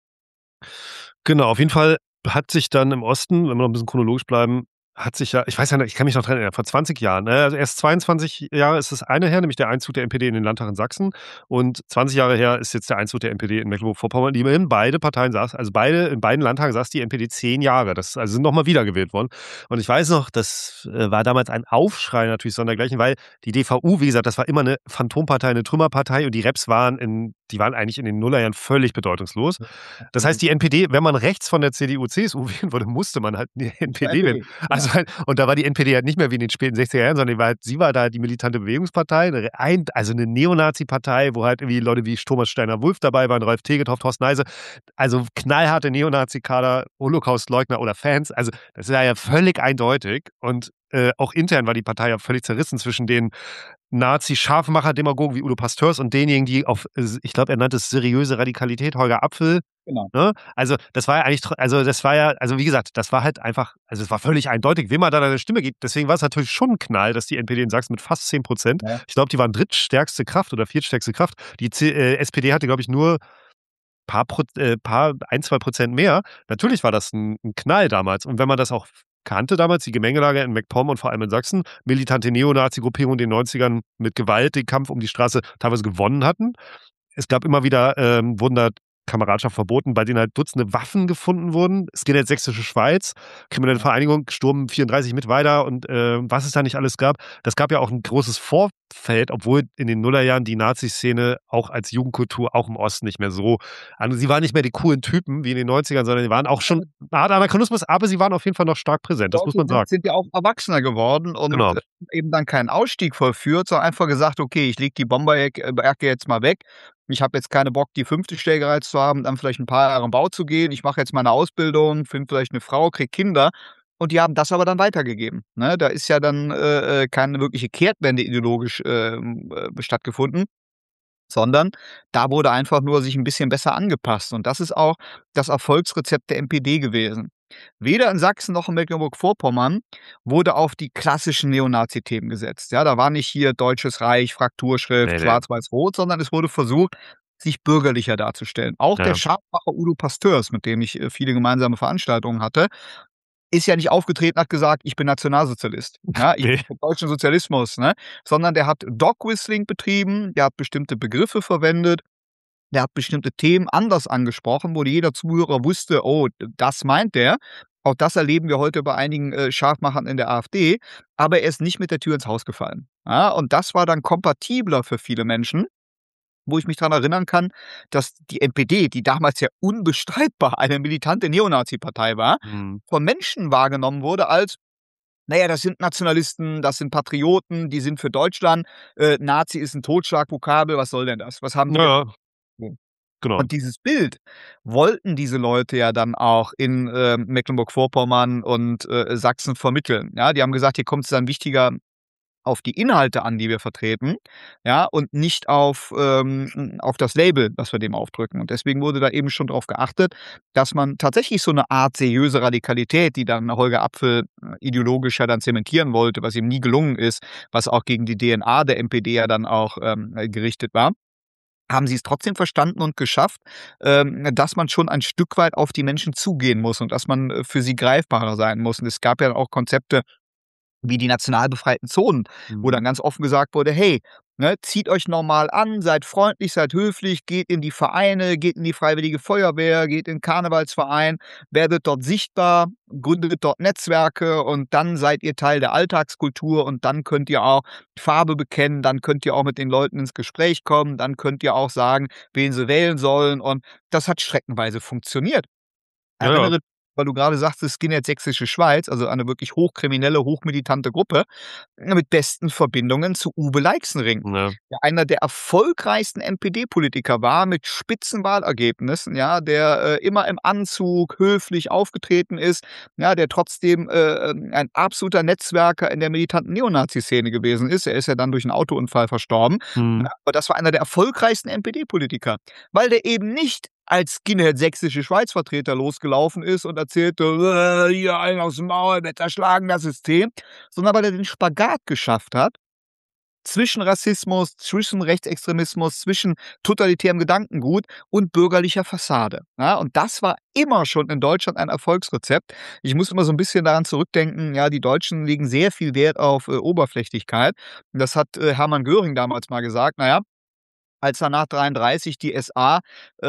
Genau, auf jeden Fall hat sich dann im Osten, wenn wir noch 'n bisschen chronologisch bleiben, hat sich ja ich weiß ja noch, ich kann mich noch dran erinnern, vor 20 Jahren, ne? Also, erst 22 Jahre ist das eine her, nämlich der Einzug der NPD in den Landtag in Sachsen. Und 20 Jahre her ist jetzt der Einzug der NPD in Mecklenburg-Vorpommern, die immerhin beide Parteien saß also, beide in beiden Landtagen saß die NPD 10 Jahre. Das also, sind noch mal wiedergewählt worden. Und ich weiß noch, das, war damals ein Aufschrei natürlich sondergleichen, weil die DVU, wie gesagt, das war immer 'ne Phantompartei, 'ne Trümmerpartei und die Reps waren eigentlich in den Nullerjahren völlig bedeutungslos. Das heißt, die NPD, wenn man rechts von der CDU, CSU wählen wollte, musste man halt die NPD wählen. NPD, Also genau. halt und da war die NPD halt nicht mehr wie in den späten 60er Jahren, sondern sie war da die militante Bewegungspartei, also 'ne Neonazi-Partei, wo halt irgendwie Leute wie Thomas Steiner-Wulff dabei waren, Rolf Tegethoff, Thorsten Heise. Also knallharte Neonazi-Kader, Holocaustleugner oder Fans. Also, das war ja völlig eindeutig und, auch intern war die Partei ja völlig zerrissen zwischen den Nazi-Scharfmacher-Demagogen wie Udo Pasteurs und denjenigen, die auf ich glaube, er nannte es seriöse Radikalität, Holger Apfel, Genau. ne? Also, das war ja eigentlich also, das war ja also, wie gesagt, das war halt einfach also, es war völlig eindeutig, wem man da 'ne Stimme gibt. Deswegen war es natürlich schon 'n Knall, dass die NPD in Sachsen mit fast 10%, Ja. ich glaube, die waren drittstärkste Kraft oder viertstärkste Kraft. Die SPD hatte, glaube ich, nur paar 1, 2% mehr. Natürlich war das 'n Knall damals. Und wenn man das auch kannte damals, die Gemengelage in MacPom und vor allem in Sachsen, militante Neonazi-Gruppierungen in den 90ern mit Gewalt den Kampf um die Straße teilweise gewonnen hatten. Es gab immer wieder, wurden da Kameradschaft verboten, bei denen halt Dutzende Waffen gefunden wurden. Skinhead Sächsische Schweiz, kriminelle Ja. Vereinigung, Sturm 34 Mittweida und, was es da nicht alles gab. Das gab ja auch 'n großes Vorfeld, obwohl in den Nullerjahren die Nazi-Szene auch als Jugendkultur auch im Osten nicht mehr so sie waren nicht mehr die coolen Typen wie in den 90ern, sondern die waren auch schon 'ne Art Anachronismus, aber sie waren auf jeden Fall noch stark präsent, das Doch, muss die man sagen. sind ja auch erwachsener geworden und, Genau. eben dann keinen Ausstieg vollführt, sondern einfach gesagt: „Okay, ich lege die Jacke jetzt mal weg. Ich habe jetzt keine Bock, die 5. gereizt zu haben, dann vielleicht 'n paar Jahre in Bau zu gehen. Ich mache jetzt meine Ausbildung, finde vielleicht 'ne Frau, kriege Kinder.“ Und die haben das aber dann weitergegeben, ne? Da ist ja dann, keine wirkliche Kehrtwende ideologisch, stattgefunden, sondern da wurde einfach nur sich 'n bisschen besser angepasst. Und das ist auch das Erfolgsrezept der NPD gewesen. Weder in Sachsen noch in Mecklenburg-Vorpommern wurde auf die klassischen Neonazi-Themen gesetzt. Ja, da war nicht hier Deutsches Reich, Ne, Frakturschrift, ne. Schwarz-Weiß-Rot, sondern es wurde versucht, sich bürgerlicher darzustellen. Auch der Ja. Scharfmacher Udo Pasteurs, mit dem ich, viele gemeinsame Veranstaltungen hatte, ist ja nicht aufgetreten, hat gesagt: „Ich bin Nationalsozialist. Ja, ich Ne. bin für deutschen Sozialismus“, ne? Sondern der hat Dog-Whistling betrieben, der hat bestimmte Begriffe verwendet, der hat bestimmte Themen anders angesprochen, wo jeder Zuhörer wusste: „Oh, das meint der.“ Auch das erleben wir heute bei einigen, Scharfmachern in der AfD, aber er ist nicht mit der Tür ins Haus gefallen. Ja, und das war dann kompatibler für viele Menschen, wo ich mich dran erinnern kann, dass die NPD, die damals ja unbestreitbar eine militante Neonazi-Partei war, Mhm. von Menschen wahrgenommen wurde als: „Na ja, das sind Nationalisten, das sind Patrioten, die sind für Deutschland. Nazi ist 'n Totschlagvokabel, was soll denn das? Was haben die Ja, denn?“ ja. Genau. Und dieses Bild wollten diese Leute ja dann auch in, Mecklenburg-Vorpommern und, Sachsen vermitteln. Ja, die haben gesagt: „Hier kommt jetzt ein wichtiger auf die Inhalte an, die wir vertreten, ja, und nicht auf das Label, das wir dem aufdrücken. Und deswegen wurde da eben schon drauf geachtet, dass man tatsächlich so eine Art seriöse Radikalität, die dann Holger Apfel ideologisch ja dann zementieren wollte, was ihm nie gelungen ist, was auch gegen die DNA der NPD ja dann auch gerichtet war, haben sie es trotzdem verstanden und geschafft, dass man schon ein Stück weit auf die Menschen zugehen muss und dass man für sie greifbarer sein muss. Und es gab ja auch Konzepte wie die national befreiten Zonen, wo dann ganz offen gesagt wurde: „Hey, ne, zieht euch normal an, seid freundlich, seid höflich, geht in die Vereine, geht in die Freiwillige Feuerwehr, geht in 'n Karnevalsverein, werdet dort sichtbar, gründet dort Netzwerke und dann seid ihr Teil der Alltagskultur und dann könnt ihr auch Farbe bekennen, dann könnt ihr auch mit den Leuten ins Gespräch kommen, dann könnt ihr auch sagen, wen sie wählen sollen.“ Und das hat streckenweise funktioniert. Ja, ja. Erinnere, weil du gerade sagtest, Skinhead Sächsische Schweiz, also eine wirklich hochkriminelle, hochmilitante Gruppe, mit besten Verbindungen zu Uwe Leixenring, Ja. der einer der erfolgreichsten NPD-Politiker war mit Spitzenwahlergebnissen, ja, der immer im Anzug höflich aufgetreten ist, ja, der trotzdem ein absoluter Netzwerker in der militanten Neonazi-Szene gewesen ist. Er ist ja dann durch 'n Autounfall verstorben. Mhm. Ja, aber das war einer der erfolgreichsten NPD-Politiker, weil der eben nicht als Skinhead Sächsische Schweiz-Vertreter losgelaufen ist und erzählte: hier einen aufs Maul, wir zerschlagen das System“, sondern weil er den Spagat geschafft hat zwischen Rassismus, zwischen Rechtsextremismus, zwischen totalitärem Gedankengut und bürgerlicher Fassade, ja? Und das war immer schon in Deutschland ein Erfolgsrezept. Ich muss immer so 'n bisschen daran zurückdenken, ja, die Deutschen legen sehr viel Wert auf Oberflächlichkeit. Und das hat Hermann Göring damals mal gesagt: „Na ja, als er nach 33 die SA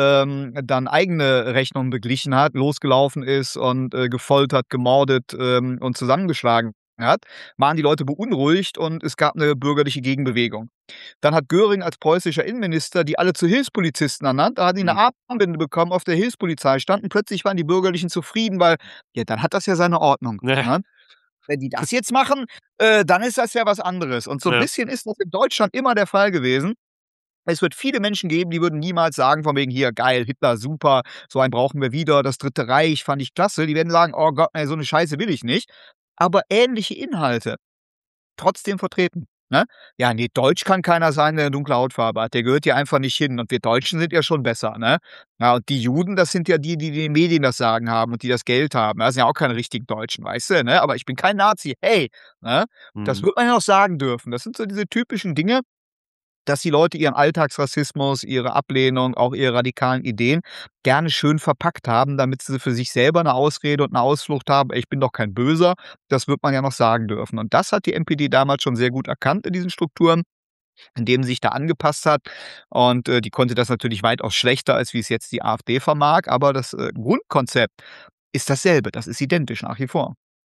dann eigene Rechnungen beglichen hat, losgelaufen ist und gefoltert, gemordet und zusammengeschlagen hat, waren die Leute beunruhigt und es gab 'ne bürgerliche Gegenbewegung. Dann hat Göring als preußischer Innenminister die alle zu Hilfspolizisten ernannt. Da hatten die 'ne Mhm. Armbinde bekommen, auf der Hilfspolizei stand und plötzlich waren die Bürgerlichen zufrieden, weil, ja, dann hat das ja seine Ordnung, Ja, ne? Wenn die das jetzt machen, dann ist das ja was anderes. Und so 'n ja. bisschen ist das in Deutschland immer der Fall gewesen. Es wird viele Menschen geben, die würden niemals sagen von wegen: „Hier, geil, Hitler, super, so einen brauchen wir wieder, das Dritte Reich fand ich klasse.“ Die werden sagen: „Oh Gott, ne, so 'ne Scheiße will ich nicht.“ Aber ähnliche Inhalte trotzdem vertreten, ne? „Ja, ne, deutsch kann keiner sein, der 'ne dunkle Hautfarbe hat. Der gehört hier einfach nicht hin und wir Deutschen sind ja schon besser, ne? Ja, und die Juden, das sind ja die, die den Medien das Sagen haben und die das Geld haben. Das sind ja auch keine richtigen Deutschen, weißt du, ne? Aber ich bin kein Nazi, hey“, ne? Das Mhm. wird man ja noch sagen dürfen. Das sind so diese typischen Dinge, dass die Leute ihren Alltagsrassismus, ihre Ablehnung, auch ihre radikalen Ideen gerne schön verpackt haben, damit sie für sich selber 'ne Ausrede und 'ne Ausflucht haben: „Ich bin doch kein Böser.“ Das wird man ja noch sagen dürfen. Und das hat die NPD damals schon sehr gut erkannt in diesen Strukturen, indem sie sich da angepasst hat. Und die konnte das natürlich weitaus schlechter, als wie es jetzt die AfD vermag, aber das Grundkonzept ist dasselbe. Das ist identisch nach wie vor.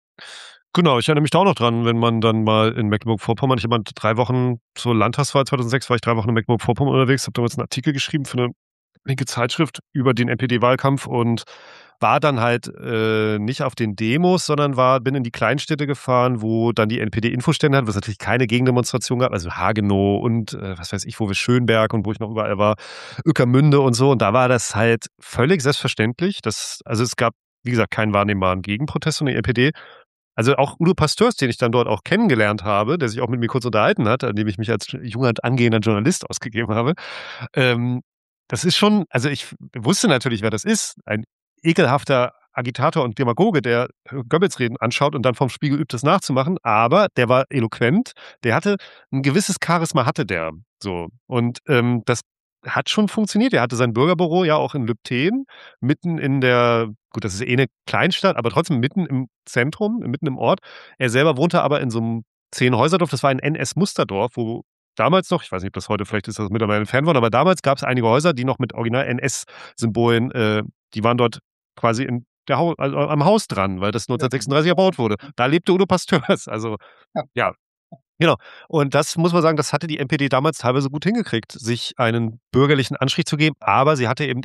Genau, ich erinnere mich da auch noch dran, wenn man dann mal in Mecklenburg-Vorpommern, ich habe mal 3 Wochen zur Landtagswahl 2006 war ich 3 Wochen in Mecklenburg-Vorpommern unterwegs, habe damals 'n Artikel geschrieben für 'ne linke Zeitschrift über den NPD-Wahlkampf und war dann halt nicht auf den Demos, sondern bin in die Kleinstädte gefahren, wo dann die NPD Infostände hat, wo es natürlich keine Gegendemonstration gab, also Hagenow und was weiß ich, wo wir Schönberg und wo ich noch überall war, Ueckermünde und so. Und da war das halt völlig selbstverständlich, also es gab, wie gesagt, keinen wahrnehmbaren Gegenprotest von der NPD. Also auch Udo Pasteurs, den ich dann dort auch kennengelernt habe, der sich auch mit mir kurz unterhalten hat, an dem ich mich als junger angehender Journalist ausgegeben habe. Ähm, Das ist schon, also ich wusste natürlich, wer das ist. Ein ekelhafter Agitator und Demagoge, der Goebbels-Reden anschaut und dann vom Spiegel übt, das nachzumachen. Aber der war eloquent. Der hatte ein gewisses Charisma, hatte der so. Und das hat schon funktioniert. Er hatte sein Bürgerbüro ja auch in Lübtheen, mitten in der, gut, das ist eh 'ne Kleinstadt, aber trotzdem mitten im Zentrum, mitten im Ort. Er selber wohnte aber in so 'nem 10-Häuserdorf, das war ein NS-Musterdorf, wo damals noch, ich weiß nicht, ob das heute, vielleicht ist das mittlerweile entfernt worden, aber damals gab's einige Häuser, die noch mit original NS-Symbolen, die waren dort quasi in der also am Haus dran, weil das 1936 erbaut wurde. Da lebte Udo Pasteurs, also Ja. ja. Genau. Und das muss man sagen, das hatte die NPD damals teilweise gut hingekriegt, sich einen bürgerlichen Anstrich zu geben, aber sie hatte eben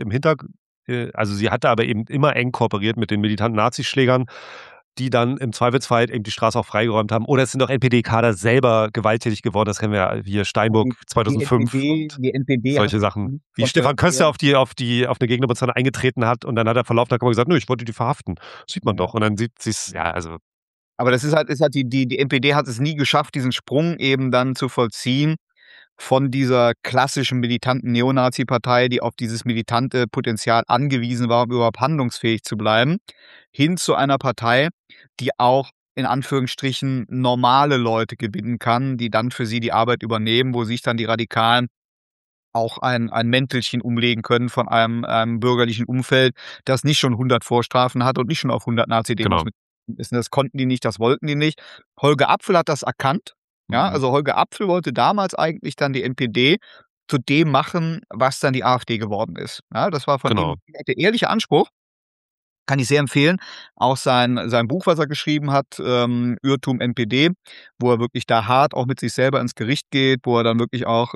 also sie hatte aber eben immer eng kooperiert mit den militanten Nazischlägern, die dann im Zweifelsfall eben die Straße auch freigeräumt haben. Oder es sind auch NPD-Kader selber gewalttätig geworden. Das kennen wir ja hier, Steinburg Die 2005 NPD und die NPD hat solche Sachen. Wie Stefan Köster auf eine Gegendemonstration eingetreten hat und dann hat er vor laufender Kamera gesagt: „Nö, ich wollte die verhaften.“ Sieht man ja. doch. Und dann sieht sie's, ja, also Aber das ist halt die NPD hat es nie geschafft, diesen Sprung eben dann zu vollziehen von dieser klassischen militanten Neonazi-Partei, die auf dieses militante Potenzial angewiesen war, um überhaupt handlungsfähig zu bleiben, hin zu einer Partei, die auch in Anführungsstrichen normale Leute gewinnen kann, die dann für sie die Arbeit übernehmen, wo sich dann die Radikalen auch ein Mäntelchen umlegen können von einem bürgerlichen Umfeld, das nicht schon 100 Vorstrafen hat und nicht schon auf 100 Nazi-Demos Genau. mit ist. Das konnten die nicht, das wollten die nicht. Holger Apfel hat das erkannt. Ja, Mhm. also Holger Apfel wollte damals eigentlich dann die NPD zu dem machen, was dann die AfD geworden ist. Ja, das war von ihm Genau. der ehrliche Anspruch. Kann ich sehr empfehlen. Auch sein Buch, was er geschrieben hat, „Irrtum NPD", wo er wirklich da hart auch mit sich selber ins Gericht geht, wo er dann wirklich auch,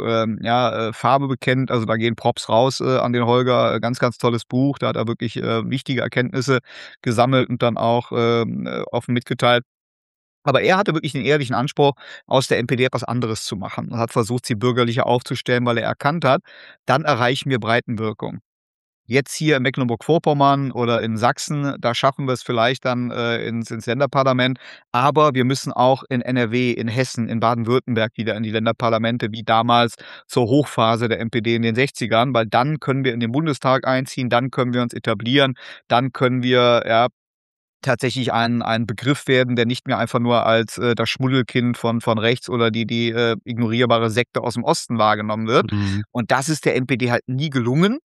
Farbe bekennt. Also, da gehen Props raus, an den Holger. Ganz, ganz tolles Buch. Da hat er wirklich, wichtige Erkenntnisse gesammelt und dann auch, offen mitgeteilt. Aber er hatte wirklich den ehrlichen Anspruch, aus der NPD etwas anderes zu machen und hat versucht, sie bürgerlicher aufzustellen, weil er erkannt hat, dann erreichen wir Breitenwirkung. Jetzt hier in Mecklenburg-Vorpommern oder in Sachsen, da schaffen wir es vielleicht dann, ins Länderparlament, aber wir müssen auch in NRW, in Hessen, in Baden-Württemberg wieder in die Länderparlamente wie damals zur Hochphase der NPD in den 60ern, weil dann können wir in den Bundestag einziehen, dann können wir uns etablieren, dann können wir, ja, tatsächlich ein Begriff werden, der nicht mehr einfach nur als, das Schmuddelkind von rechts oder die ignorierbare Sekte aus dem Osten wahrgenommen wird. Mhm. Und das ist der NPD halt nie gelungen.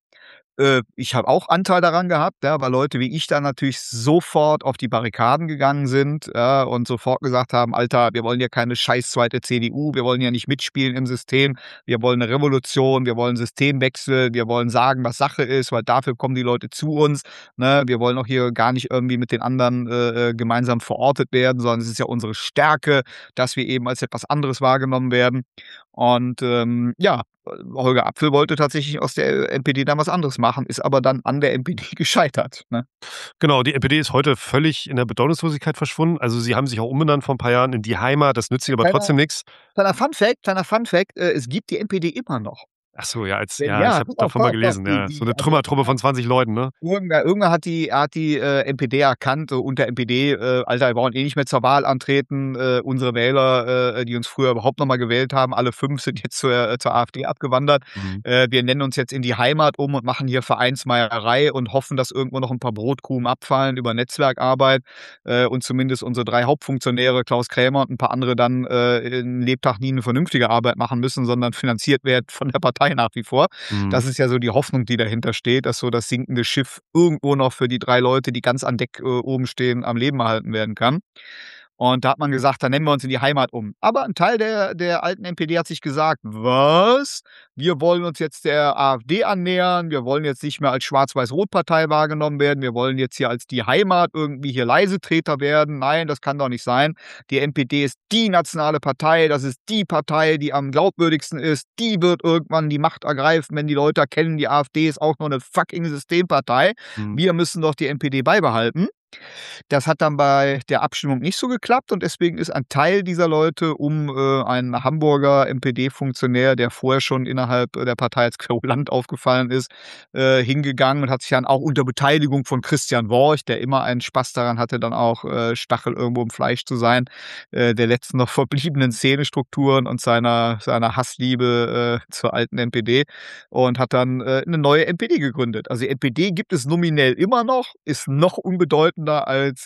Ich habe auch Anteil daran gehabt, ja, weil Leute wie ich da natürlich sofort auf die Barrikaden gegangen sind, ja, und sofort gesagt haben: „Alter, wir wollen ja keine scheiß zweite CDU, wir wollen ja nicht mitspielen im System. Wir wollen 'ne Revolution, wir wollen Systemwechsel, wir wollen sagen, was Sache ist, weil dafür kommen die Leute zu uns, ne? Wir wollen auch hier gar nicht irgendwie mit den anderen, gemeinsam verortet werden, sondern es ist ja unsere Stärke, dass wir eben als etwas anderes wahrgenommen werden." Und, ja, Holger Apfel wollte tatsächlich aus der NPD dann was anderes machen, ist aber dann an der NPD gescheitert, ne? Genau, die NPD ist heute völlig in der Bedeutungslosigkeit verschwunden. Also, sie haben sich auch umbenannt vor 'n paar Jahren in „Die Heimat", das nützt ihnen aber Kleiner trotzdem nix. kleiner Funfact, es gibt die NPD immer noch. Ach so, ja, als Denn ja, ich ja, habe pass auf, davon mal pass auf, gelesen, ja. So 'ne also Trümmertruppe von 20 Leuten, ne? Irgendwer hat die, NPD erkannt, so unter NPD, „Alter, wir brauchen eh nicht mehr zur Wahl antreten. Unsere Wähler, die uns früher überhaupt noch mal gewählt haben, alle 5 sind jetzt zur AfD abgewandert. Mhm. Wir nennen uns jetzt in die Heimat um und machen hier Vereinsmeierei und hoffen, dass irgendwo noch 'n paar Brotkrumen abfallen über Netzwerkarbeit, und zumindest unsere 3 Hauptfunktionäre, Klaus Krämer und 'n paar andere dann, in Lebtag nie 'ne vernünftige Arbeit machen müssen, sondern finanziert werden von der Partei nach wie vor." Mhm. Das ist ja so die Hoffnung, die dahinter steht, dass so das sinkende Schiff irgendwo noch für die 3 Leute, die ganz an Deck, oben stehen, am Leben erhalten werden kann. Und da hat man gesagt: „Dann nennen wir uns in die Heimat um." Aber 'n Teil der alten NPD hat sich gesagt: „Was? Wir wollen uns jetzt der AfD annähern. Wir wollen jetzt nicht mehr als Schwarz-Weiß-Rot-Partei wahrgenommen werden. Wir wollen jetzt hier als die Heimat irgendwie hier Leisetreter werden. Nein, das kann doch nicht sein. Die NPD ist die nationale Partei. Das ist die Partei, die am glaubwürdigsten ist. Die wird irgendwann die Macht ergreifen, wenn die Leute erkennen, die AfD ist auch nur 'ne fucking Systempartei. Mhm. Wir müssen doch die NPD beibehalten." Das hat dann bei der Abstimmung nicht so geklappt und deswegen ist ein Teil dieser Leute um, einen Hamburger NPD-Funktionär, der vorher schon innerhalb der Partei als Querulant aufgefallen ist, hingegangen und hat sich dann auch unter Beteiligung von Christian Worch, der immer einen Spaß daran hatte, dann auch, Stachel irgendwo im Fleisch zu sein, der letzten noch verbliebenen Szenestrukturen und seiner Hassliebe, zur alten NPD und hat dann, 'ne neue NPD gegründet. Also, die NPD gibt es nominell immer noch, ist noch unbedeutender als,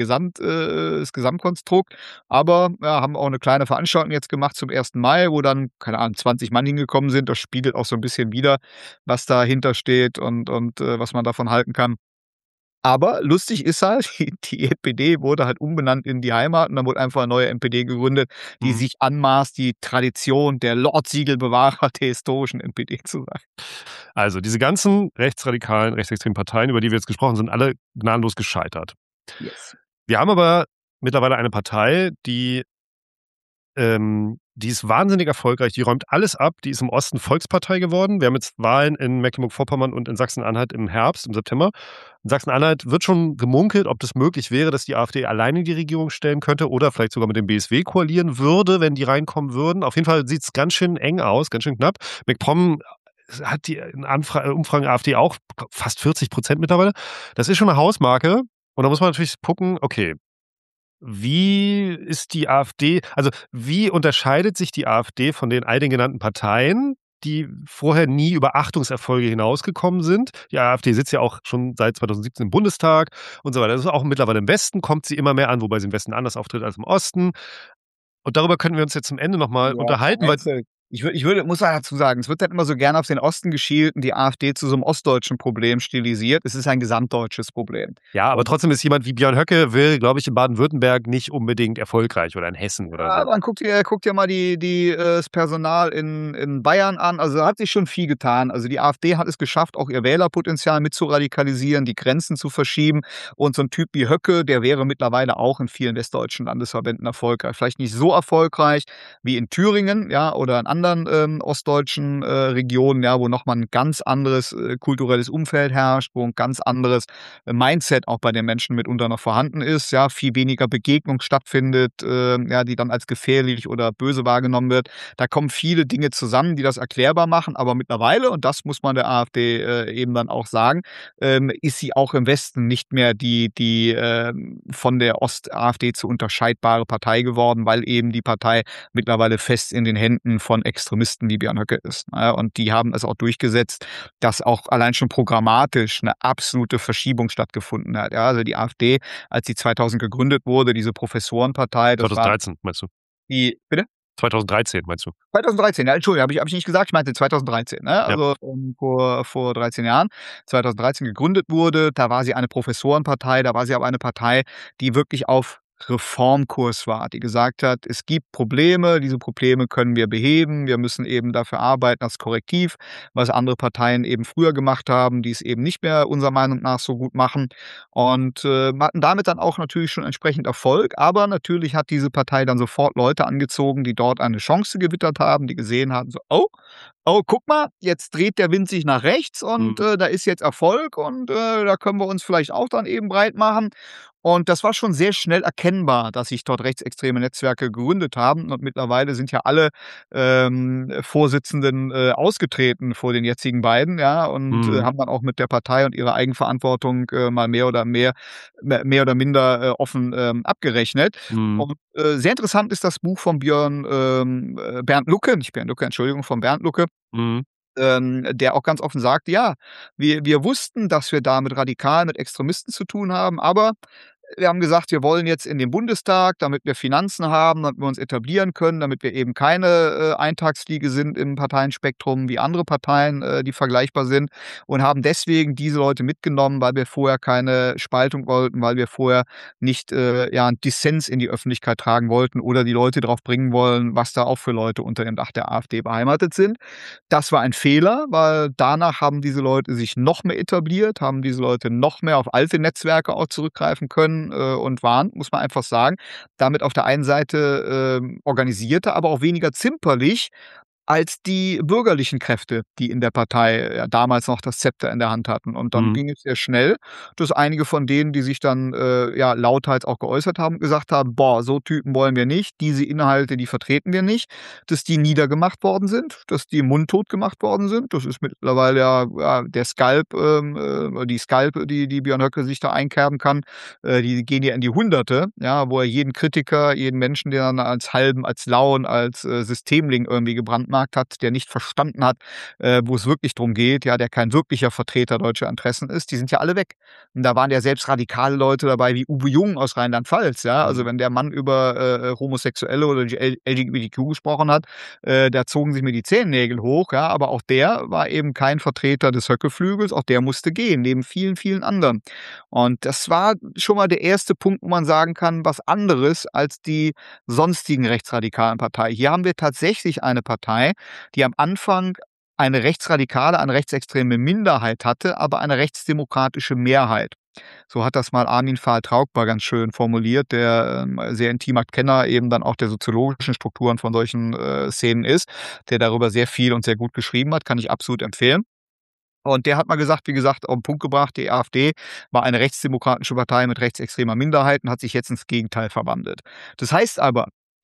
das Gesamtkonstrukt, aber, ja, haben auch 'ne kleine Veranstaltung jetzt gemacht zum 1. Mai, wo dann, keine Ahnung, 20 Mann hingekommen sind. Das spiegelt auch so 'n bisschen wider, was dahinter steht und, was man davon halten kann. Aber lustig ist halt, die NPD wurde halt umbenannt in die Heimat und dann wurde einfach 'ne neue NPD gegründet, die Mhm. sich anmaßt, die Tradition der Lordsiegelbewahrer der historischen NPD zu sein. Also, diese ganzen rechtsradikalen, rechtsextremen Parteien, über die wir jetzt gesprochen sind, alle gnadenlos gescheitert. Yes. Wir haben aber mittlerweile eine Partei, die ist wahnsinnig erfolgreich, die räumt alles ab, die ist im Osten Volkspartei geworden. Wir haben jetzt Wahlen in Mecklenburg-Vorpommern und in Sachsen-Anhalt im Herbst, im September. In Sachsen-Anhalt wird schon gemunkelt, ob das möglich wäre, dass die AfD alleine die Regierung stellen könnte oder vielleicht sogar mit dem BSW koalieren würde, wenn die reinkommen würden. Auf jeden Fall sieht's ganz schön eng aus, ganz schön knapp. MacPom hat die in Umfragen AfD auch fast 40% mittlerweile. Das ist schon 'ne Hausmarke und da muss man natürlich gucken, okay, wie ist die AfD, also wie unterscheidet sich die AfD von all den genannten Parteien, die vorher nie über Achtungserfolge hinausgekommen sind? Die AfD sitzt ja auch schon seit 2017 im Bundestag und so weiter. Das ist auch mittlerweile im Westen, kommt sie immer mehr an, wobei sie im Westen anders auftritt als im Osten. Und darüber können wir uns jetzt zum Ende noch mal Ja, unterhalten, weil meinst du, muss man dazu sagen, es wird halt immer so gerne auf den Osten geschielt und die AfD zu so 'nem ostdeutschen Problem stilisiert. Es ist ein gesamtdeutsches Problem. ja, aber Und trotzdem ist jemand wie Björn Höcke will, glaube ich, in Baden-Württemberg nicht unbedingt erfolgreich oder in Hessen oder ja, so. man guckt dir mal das Personal in Bayern an. Also, da hat sich schon viel getan. Also, die AfD hat es geschafft, auch ihr Wählerpotenzial mit zu radikalisieren, die Grenzen zu verschieben. Und so 'n Typ wie Höcke, der wäre mittlerweile auch in vielen westdeutschen Landesverbänden erfolgreich. Vielleicht nicht so erfolgreich wie in Thüringen, ja, oder in anderen, ostdeutschen, Regionen, ja, wo noch mal 'n ganz anderes, kulturelles Umfeld herrscht, wo 'n ganz anderes, Mindset auch bei den Menschen mitunter noch vorhanden ist, ja, viel weniger Begegnung stattfindet, ja, die dann als gefährlich oder böse wahrgenommen wird. Da kommen viele Dinge zusammen, die das erklärbar machen, aber mittlerweile, und das muss man der AfD, eben dann auch sagen, ist sie auch im Westen nicht mehr die von der Ost-AfD zu unterscheidbare Partei geworden, weil eben die Partei mittlerweile fest in den Händen von Extremisten wie Björn Höcke ist, ne? Und die haben es auch durchgesetzt, dass auch allein schon programmatisch 'ne absolute Verschiebung stattgefunden hat, ja? Also, die AfD, als sie 2000 gegründet wurde, diese Professorenpartei, das war 2013 meinst du? die bitte? 2013 meinst du? 2013, ja, Entschuldigung, habe ich nicht gesagt, ich meinte 2013, ne? Ja. Also, vor 13 Jahren, 2013 gegründet wurde. Da war sie eine Professorenpartei, da war sie aber eine Partei, die wirklich auf Reformkurs war, die gesagt hat: „Es gibt Probleme, diese Probleme können wir beheben. Wir müssen eben dafür arbeiten als Korrektiv, was andere Parteien eben früher gemacht haben, die es eben nicht mehr unserer Meinung nach so gut machen." Und, hatten damit dann auch natürlich schon entsprechend Erfolg, aber natürlich hat diese Partei dann sofort Leute angezogen, die dort eine Chance gewittert haben, die gesehen haben, so: „Oh, oh, guck mal, jetzt dreht der Wind sich nach rechts und, Mhm. da ist jetzt Erfolg und, da können wir uns vielleicht auch dann eben breit machen." Und das war schon sehr schnell erkennbar, dass sich dort rechtsextreme Netzwerke gegründet haben und mittlerweile sind ja alle, Vorsitzenden, ausgetreten vor den jetzigen beiden, ja, und, Mhm. haben dann auch mit der Partei und ihrer Eigenverantwortung, mal mehr oder minder, offen, abgerechnet. Mhm. Und, sehr interessant ist das Buch von Bernd Lucke, nicht Bernd Lucke, Entschuldigung, von Bernd Lucke, Mhm. der auch ganz offen sagt: „Ja, wir wussten, dass wir da mit Radikalen, mit Extremisten zu tun haben, aber wir haben gesagt, wir wollen jetzt in den Bundestag, damit wir Finanzen haben, damit wir uns etablieren können, damit wir eben keine, Eintagsfliege sind im Parteienspektrum wie andere Parteien, die vergleichbar sind, und haben deswegen diese Leute mitgenommen, weil wir vorher keine Spaltung wollten, weil wir vorher nicht, ja, 'n Dissens in die Öffentlichkeit tragen wollten oder die Leute drauf bringen wollen, was da auch für Leute unter dem Dach der AfD beheimatet sind." Das war ein Fehler, weil danach haben diese Leute sich noch mehr etabliert, haben diese Leute noch mehr auf alte Netzwerke auch zurückgreifen können, und waren, muss man einfach sagen, damit auf der einen Seite, organisierter, aber auch weniger zimperlich als die bürgerlichen Kräfte, die in der Partei ja damals noch das Zepter in der Hand hatten. Und dann Mhm. ging es sehr schnell, dass einige von denen, die sich dann, ja, lauthals auch geäußert haben, gesagt haben: „Boah, so Typen wollen wir nicht, diese Inhalte, die vertreten wir nicht", dass die niedergemacht worden sind, dass die mundtot gemacht worden sind. Das ist mittlerweile ja der Skalp, die Skalpe, die Björn Höcke sich da einkerben kann, die gehen ja in die Hunderte, ja, wo er jeden Kritiker, jeden Menschen, der dann als Halben, als Lauen, als, Systemling irgendwie gebrandmarkt hat, der nicht verstanden hat, wo es wirklich drum geht, ja, der kein wirklicher Vertreter deutscher Interessen ist, die sind ja alle weg. Und da waren ja selbst radikale Leute dabei wie Uwe Jung aus Rheinland-Pfalz, ja. Also, Mhm. wenn der Mann über, Homosexuelle oder die LGBTQ gesprochen hat, da zogen sich mir die Zehennägel hoch, ja, aber auch der war eben kein Vertreter des Höcke-Flügels, auch der musste gehen, neben vielen, vielen anderen. Und das war schon mal der erste Punkt, wo man sagen kann, was anderes als die sonstigen rechtsradikalen Parteien. Hier haben wir tatsächlich eine Partei, die am Anfang eine rechtsradikale, eine rechtsextreme Minderheit hatte, aber eine rechtsdemokratische Mehrheit. So hat das mal Armin Fahl-Traugbar ganz schön formuliert, der, sehr intimer Kenner eben dann auch der soziologischen Strukturen von solchen, Szenen ist, der darüber sehr viel und sehr gut geschrieben hat, kann ich absolut empfehlen. Und der hat mal gesagt, wie gesagt, auf 'n Punkt gebracht, die AfD war eine rechtsdemokratische Partei mit rechtsextremer Minderheit und hat sich jetzt ins Gegenteil verwandelt. Das heißt aber,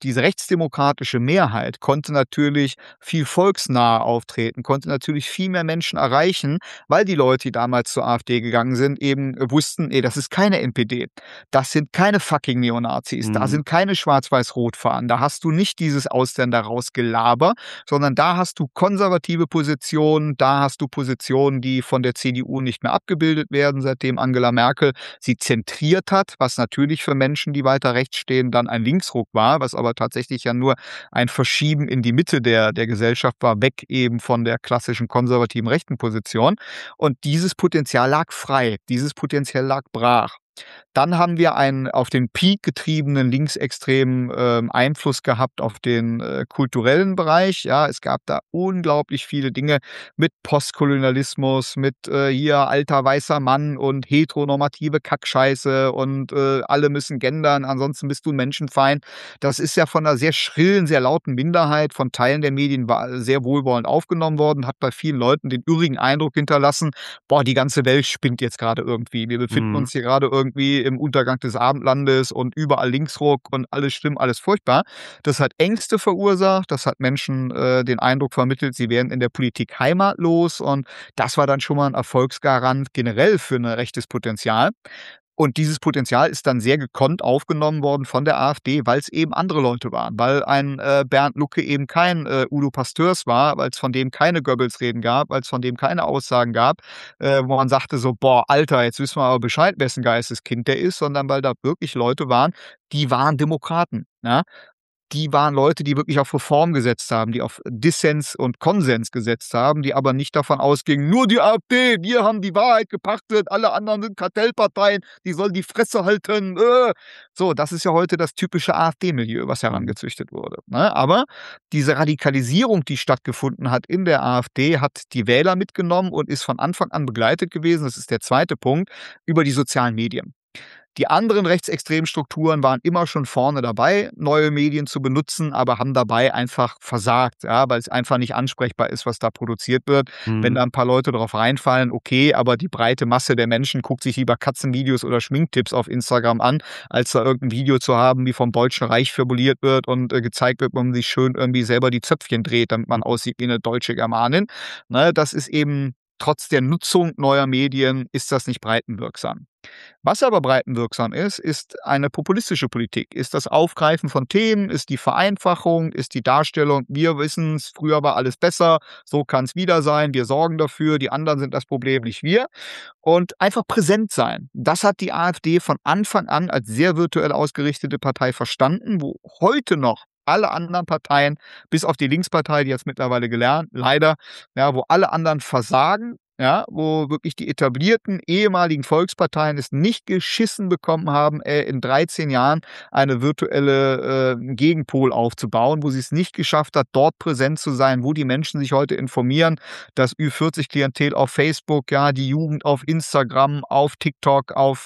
diese rechtsdemokratische Mehrheit konnte natürlich viel volksnah auftreten, konnte natürlich viel mehr Menschen erreichen, weil die Leute, die damals zur AfD gegangen sind, eben wussten, das ist keine NPD. Das sind keine fucking Neonazis. Da Mhm. sind keine Schwarz-Weiß-Rot-Fahnen. Da hast du nicht dieses Ausländer-Rausgelaber, sondern da hast du konservative Positionen, da hast du Positionen, die von der CDU nicht mehr abgebildet werden, seitdem Angela Merkel sie zentriert hat, was natürlich für Menschen, die weiter rechts stehen, dann ein Linksruck war, was aber tatsächlich ja nur ein Verschieben in die Mitte der Gesellschaft war, weg eben von der klassischen konservativen rechten Position. Und dieses Potenzial lag frei, dieses Potenzial lag brach. Dann haben wir einen auf den Peak getriebenen linksextremen Einfluss gehabt auf den kulturellen Bereich. Ja, es gab da unglaublich viele Dinge mit Postkolonialismus, mit hier alter weißer Mann und heteronormative Kackscheiße und alle müssen gendern, ansonsten bist du ein Menschenfeind. Das ist ja von einer sehr schrillen, sehr lauten Minderheit von Teilen der Medien sehr wohlwollend aufgenommen worden, hat bei vielen Leuten den irrigen Eindruck hinterlassen, boah, die ganze Welt spinnt jetzt gerade irgendwie. Wir befinden Mhm. uns hier gerade irgendwie im Untergang des Abendlandes und überall Linksruck und alles schlimm, alles furchtbar. Das hat Ängste verursacht, das hat Menschen den Eindruck vermittelt, sie wären in der Politik heimatlos und das war dann schon mal ein Erfolgsgarant generell für 'n rechtes Potenzial. Und dieses Potenzial ist dann sehr gekonnt aufgenommen worden von der AfD, weil es eben andere Leute waren, weil ein Bernd Lucke eben kein Udo Pasteurs war, weil es von dem keine Goebbels-Reden gab, weil es von dem keine Aussagen gab, wo man sagte so: „Boah, Alter, jetzt wissen wir aber Bescheid, wessen Geisteskind der ist“, sondern weil da wirklich Leute waren, die waren Demokraten, ja? Die waren Leute, die wirklich auf Reform gesetzt haben, die auf Dissens und Konsens gesetzt haben, die aber nicht davon ausgingen: „Nur die AfD, wir haben die Wahrheit gepachtet, alle anderen sind Kartellparteien, die sollen die Fresse halten. So, das ist ja heute das typische AfD-Milieu, was Mhm. herangezüchtet wurde, ne? Aber diese Radikalisierung, die stattgefunden hat in der AfD, hat die Wähler mitgenommen und ist von Anfang an begleitet gewesen, das ist der zweite Punkt, über die sozialen Medien. Die anderen rechtsextremen Strukturen waren immer schon vorne dabei, neue Medien zu benutzen, aber haben dabei einfach versagt, ja, weil es einfach nicht ansprechbar ist, was da produziert wird. Wenn Mhm. da ein paar Leute drauf reinfallen, okay, aber die breite Masse der Menschen guckt sich lieber Katzenvideos oder Schminktipps auf Instagram an, als da irgendein Video zu haben, wie vom Deutschen Reich fabuliert wird und gezeigt wird, wie man sich schön irgendwie selber die Zöpfchen dreht, damit man aussieht wie eine deutsche Germanin. Ne, das ist eben trotz der Nutzung neuer Medien ist das nicht breitenwirksam. Was aber breitenwirksam ist, ist eine populistische Politik, ist das Aufgreifen von Themen, ist die Vereinfachung, ist die Darstellung, wir wissen's, früher war alles besser, so kann's wieder sein, wir sorgen dafür, die anderen sind das Problem, nicht wir. Und einfach präsent sein. Das hat die AfD von Anfang an als sehr virtuell ausgerichtete Partei verstanden, wo heute noch alle anderen Parteien, bis auf die Linkspartei, die hat's mittlerweile gelernt, leider, ja, wo alle anderen versagen, ja, wo wirklich die etablierten ehemaligen Volksparteien es nicht geschissen bekommen haben, in 13 Jahren eine virtuelle Gegenpol aufzubauen, wo sie es nicht geschafft hat, dort präsent zu sein, wo die Menschen sich heute informieren, das Ü40-Klientel auf Facebook, ja, die Jugend auf Instagram, auf TikTok, auf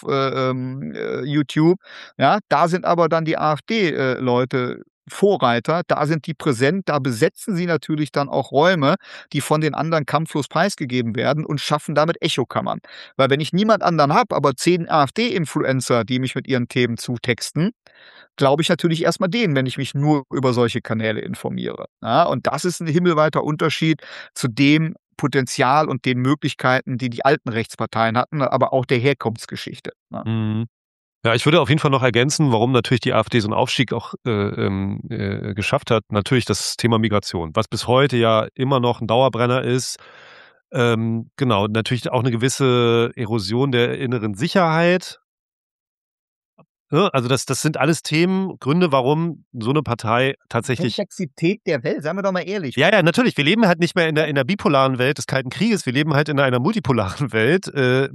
YouTube. Ja, da sind aber dann die AfD Leute Vorreiter, da sind die präsent, da besetzen sie natürlich dann auch Räume, die von den anderen kampflos preisgegeben werden und schaffen damit Echokammern. Weil wenn ich niemand anderen habe, aber 10 AfD-Influencer, die mich mit ihren Themen zutexten, glaube ich natürlich erst mal denen, wenn ich mich nur über solche Kanäle informiere. Ja, und das ist 'n himmelweiter Unterschied zu dem Potenzial und den Möglichkeiten, die die alten Rechtsparteien hatten, aber auch der Herkunftsgeschichte, ne? Mhm. Ja, ich würde auf jeden Fall noch ergänzen, warum natürlich die AfD so 'n Aufstieg auch geschafft hat. Natürlich das Thema Migration, was bis heute ja immer noch 'n Dauerbrenner ist. Genau, natürlich auch 'ne gewisse Erosion der inneren Sicherheit. Ne? Also, das sind alles Themen, Gründe, warum so 'ne Partei tatsächlich. Komplexität der Welt, seien wir doch mal ehrlich. Ja, ja, natürlich. Wir leben halt nicht mehr in der bipolaren Welt des Kalten Krieges. Wir leben halt in einer multipolaren Welt,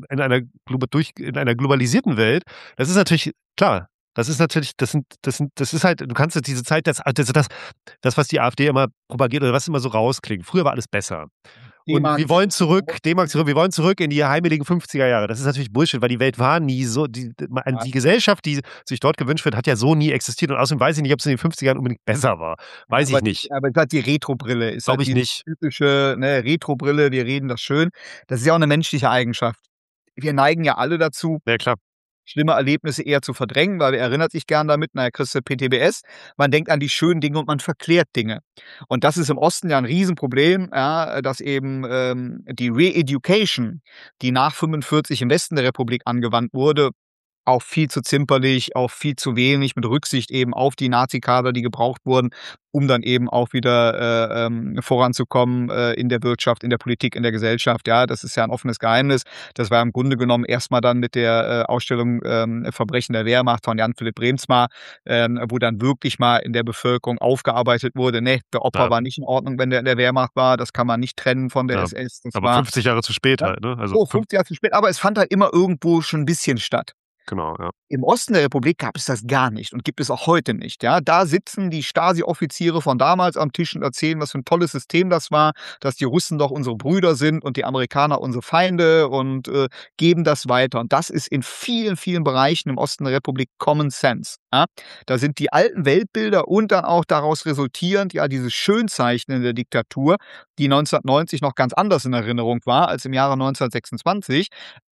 in einer globalisierten Welt. Das ist natürlich klar. Das ist natürlich das ist halt du kannst jetzt diese Zeit das, was die AfD immer propagiert oder was immer so rausklingt. Früher war alles besser. Und D-Mark wir wollen zurück D-Mark zurück, wir wollen zurück in die heimeligen 50er Jahre. Das ist natürlich Bullshit, weil die Welt war nie so die Gesellschaft, die sich dort gewünscht wird, hat ja so nie existiert und außerdem weiß ich nicht, ob's in den 50ern unbedingt besser war. Ja, Weiß ich nicht. aber ist halt die Retrobrille, ist Glaube halt ich diese nicht. typische, ne, Retrobrille, wir reden das schön. Das ist ja auch 'ne menschliche Eigenschaft. Wir neigen ja alle dazu, Ja, klar. schlimme Erlebnisse eher zu verdrängen, weil wer erinnert sich gern damit, na ja, kriegst du PTBS. Man denkt an die schönen Dinge und man verklärt Dinge. Und das ist im Osten ja ein Riesenproblem, ja, dass eben, die Re-Education, die nach 45 im Westen der Republik angewandt wurde, auch viel zu zimperlich, auch viel zu wenig mit Rücksicht eben auf die Nazikader, die gebraucht wurden, um dann eben auch wieder, voranzukommen, in der Wirtschaft, in der Politik, in der Gesellschaft. Ja, das ist ja ein offenes Geheimnis. Das war im Grunde genommen erst mal dann mit der, Ausstellung, „Verbrechen der Wehrmacht" von Jan Philipp Bremsma, wo dann wirklich mal in der Bevölkerung aufgearbeitet wurde: „Ne, der Opa Ja, war nicht in Ordnung, wenn der in der Wehrmacht war. Das kann man nicht trennen von der ja. SS. Das Aber war" 50 Jahre zu spät ne? halt, ne? Also So, fünf 50 Jahre zu spät, aber es fand halt immer irgendwo schon 'n bisschen statt. genau, ja. Im Osten der Republik gab es das gar nicht und gibt es auch heute nicht, ja? Da sitzen die Stasi-Offiziere von damals am Tisch und erzählen, was für 'n tolles System das war, dass die Russen doch unsere Brüder sind und die Amerikaner unsere Feinde und, geben das weiter. Und das ist in vielen, vielen Bereichen im Osten der Republik Common Sense, ja? Da sind die alten Weltbilder und dann auch daraus resultierend, ja, dieses Schönzeichnen der Diktatur, die 1990 noch ganz anders in Erinnerung war als im Jahre 1926,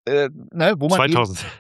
ne, wo man eben 2000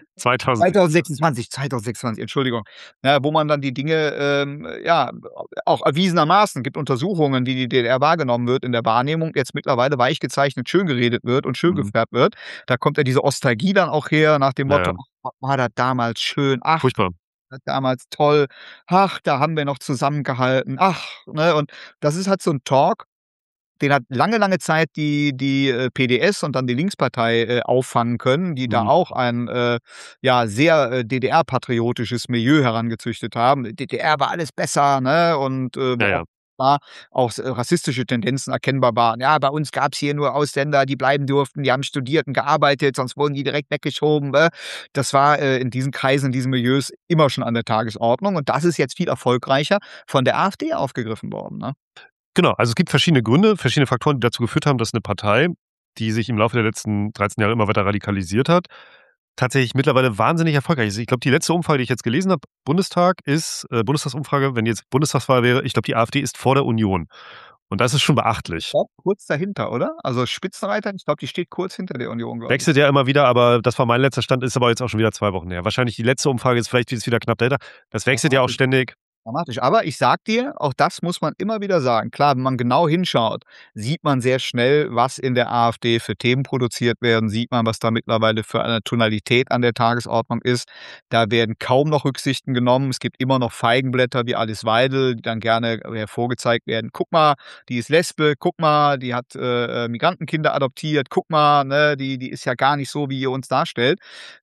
2026. 2026, Entschuldigung. Ja, wo man dann die Dinge, ja, auch erwiesenermaßen gibt Untersuchungen, wie die DDR wahrgenommen wird in der Wahrnehmung, jetzt mittlerweile weich gezeichnet schön geredet wird und schön Mhm. gefärbt wird. Da kommt ja diese Ostalgie dann auch her nach dem Ja, Motto: ja. „Ach, war das damals schön. Ach, Furchtbar. das damals toll. Ach, da haben wir noch zusammengehalten. Ach", ne? Und das ist halt so 'n Talk, den hat lange, lange Zeit die PDS und dann die Linkspartei, auffangen können, die da Mhm. auch ein, ja, sehr, DDR-patriotisches Milieu herangezüchtet haben. DDR war alles besser, ne? Und, Ja, wo auch ja. klar auch rassistische Tendenzen erkennbar waren. Ja, bei uns gab's hier nur Ausländer, die bleiben durften, die haben studiert und gearbeitet, sonst wurden die direkt weggeschoben, ne? Das war, in diesen Kreisen, in diesen Milieus immer schon an der Tagesordnung und das ist jetzt viel erfolgreicher von der AfD aufgegriffen worden, ne? Genau, also es gibt verschiedene Gründe, verschiedene Faktoren, die dazu geführt haben, dass 'ne Partei, die sich im Laufe der letzten 13 Jahre immer weiter radikalisiert hat, tatsächlich mittlerweile wahnsinnig erfolgreich ist. Ich glaube, die letzte Umfrage, die ich jetzt gelesen habe, Bundestag ist Bundestagsumfrage, wenn jetzt Bundestagswahl wäre, ich glaube, die AfD ist vor der Union. Und das ist schon beachtlich. Auch kurz dahinter, oder? Also, Spitzenreiter, ich glaube, die steht kurz hinter der Union, glaube ich. Wechselt ja immer wieder, aber das war mein letzter Stand, ist aber jetzt auch schon wieder 2 Wochen her. Wahrscheinlich die letzte Umfrage ist vielleicht jetzt wieder knapp dahinter. Das wechselt ja auch Dramatisch. ständig. Dramatisch. Aber ich sage dir, auch das muss man immer wieder sagen. Klar, wenn man genau hinschaut, sieht man sehr schnell, was in der AfD für Themen produziert werden, sieht man, was da mittlerweile für eine Tonalität an der Tagesordnung ist. Da werden kaum noch Rücksichten genommen. Es gibt immer noch Feigenblätter wie Alice Weidel, die dann gerne hervorgezeigt werden. Guck mal, die ist Lesbe, guck mal, die hat Migrantenkinder adoptiert, guck mal, ne, die ist ja gar nicht so, wie ihr uns darstellt.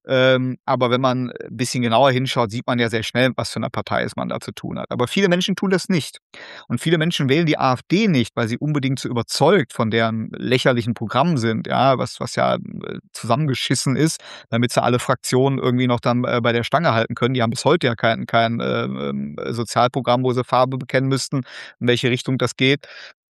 Aber wenn man 'n bisschen genauer hinschaut, sieht man ja sehr schnell, was für 'ne Partei es man da zu tun hat. Aber viele Menschen tun das nicht. Und viele Menschen wählen die AfD nicht, weil sie unbedingt so überzeugt von deren lächerlichen Programmen sind, ja, was ja, zusammengeschissen ist, damit sie alle Fraktionen irgendwie noch dann, bei der Stange halten können. Die haben bis heute ja kein, Sozialprogramm, wo sie Farbe bekennen müssten, in welche Richtung das geht.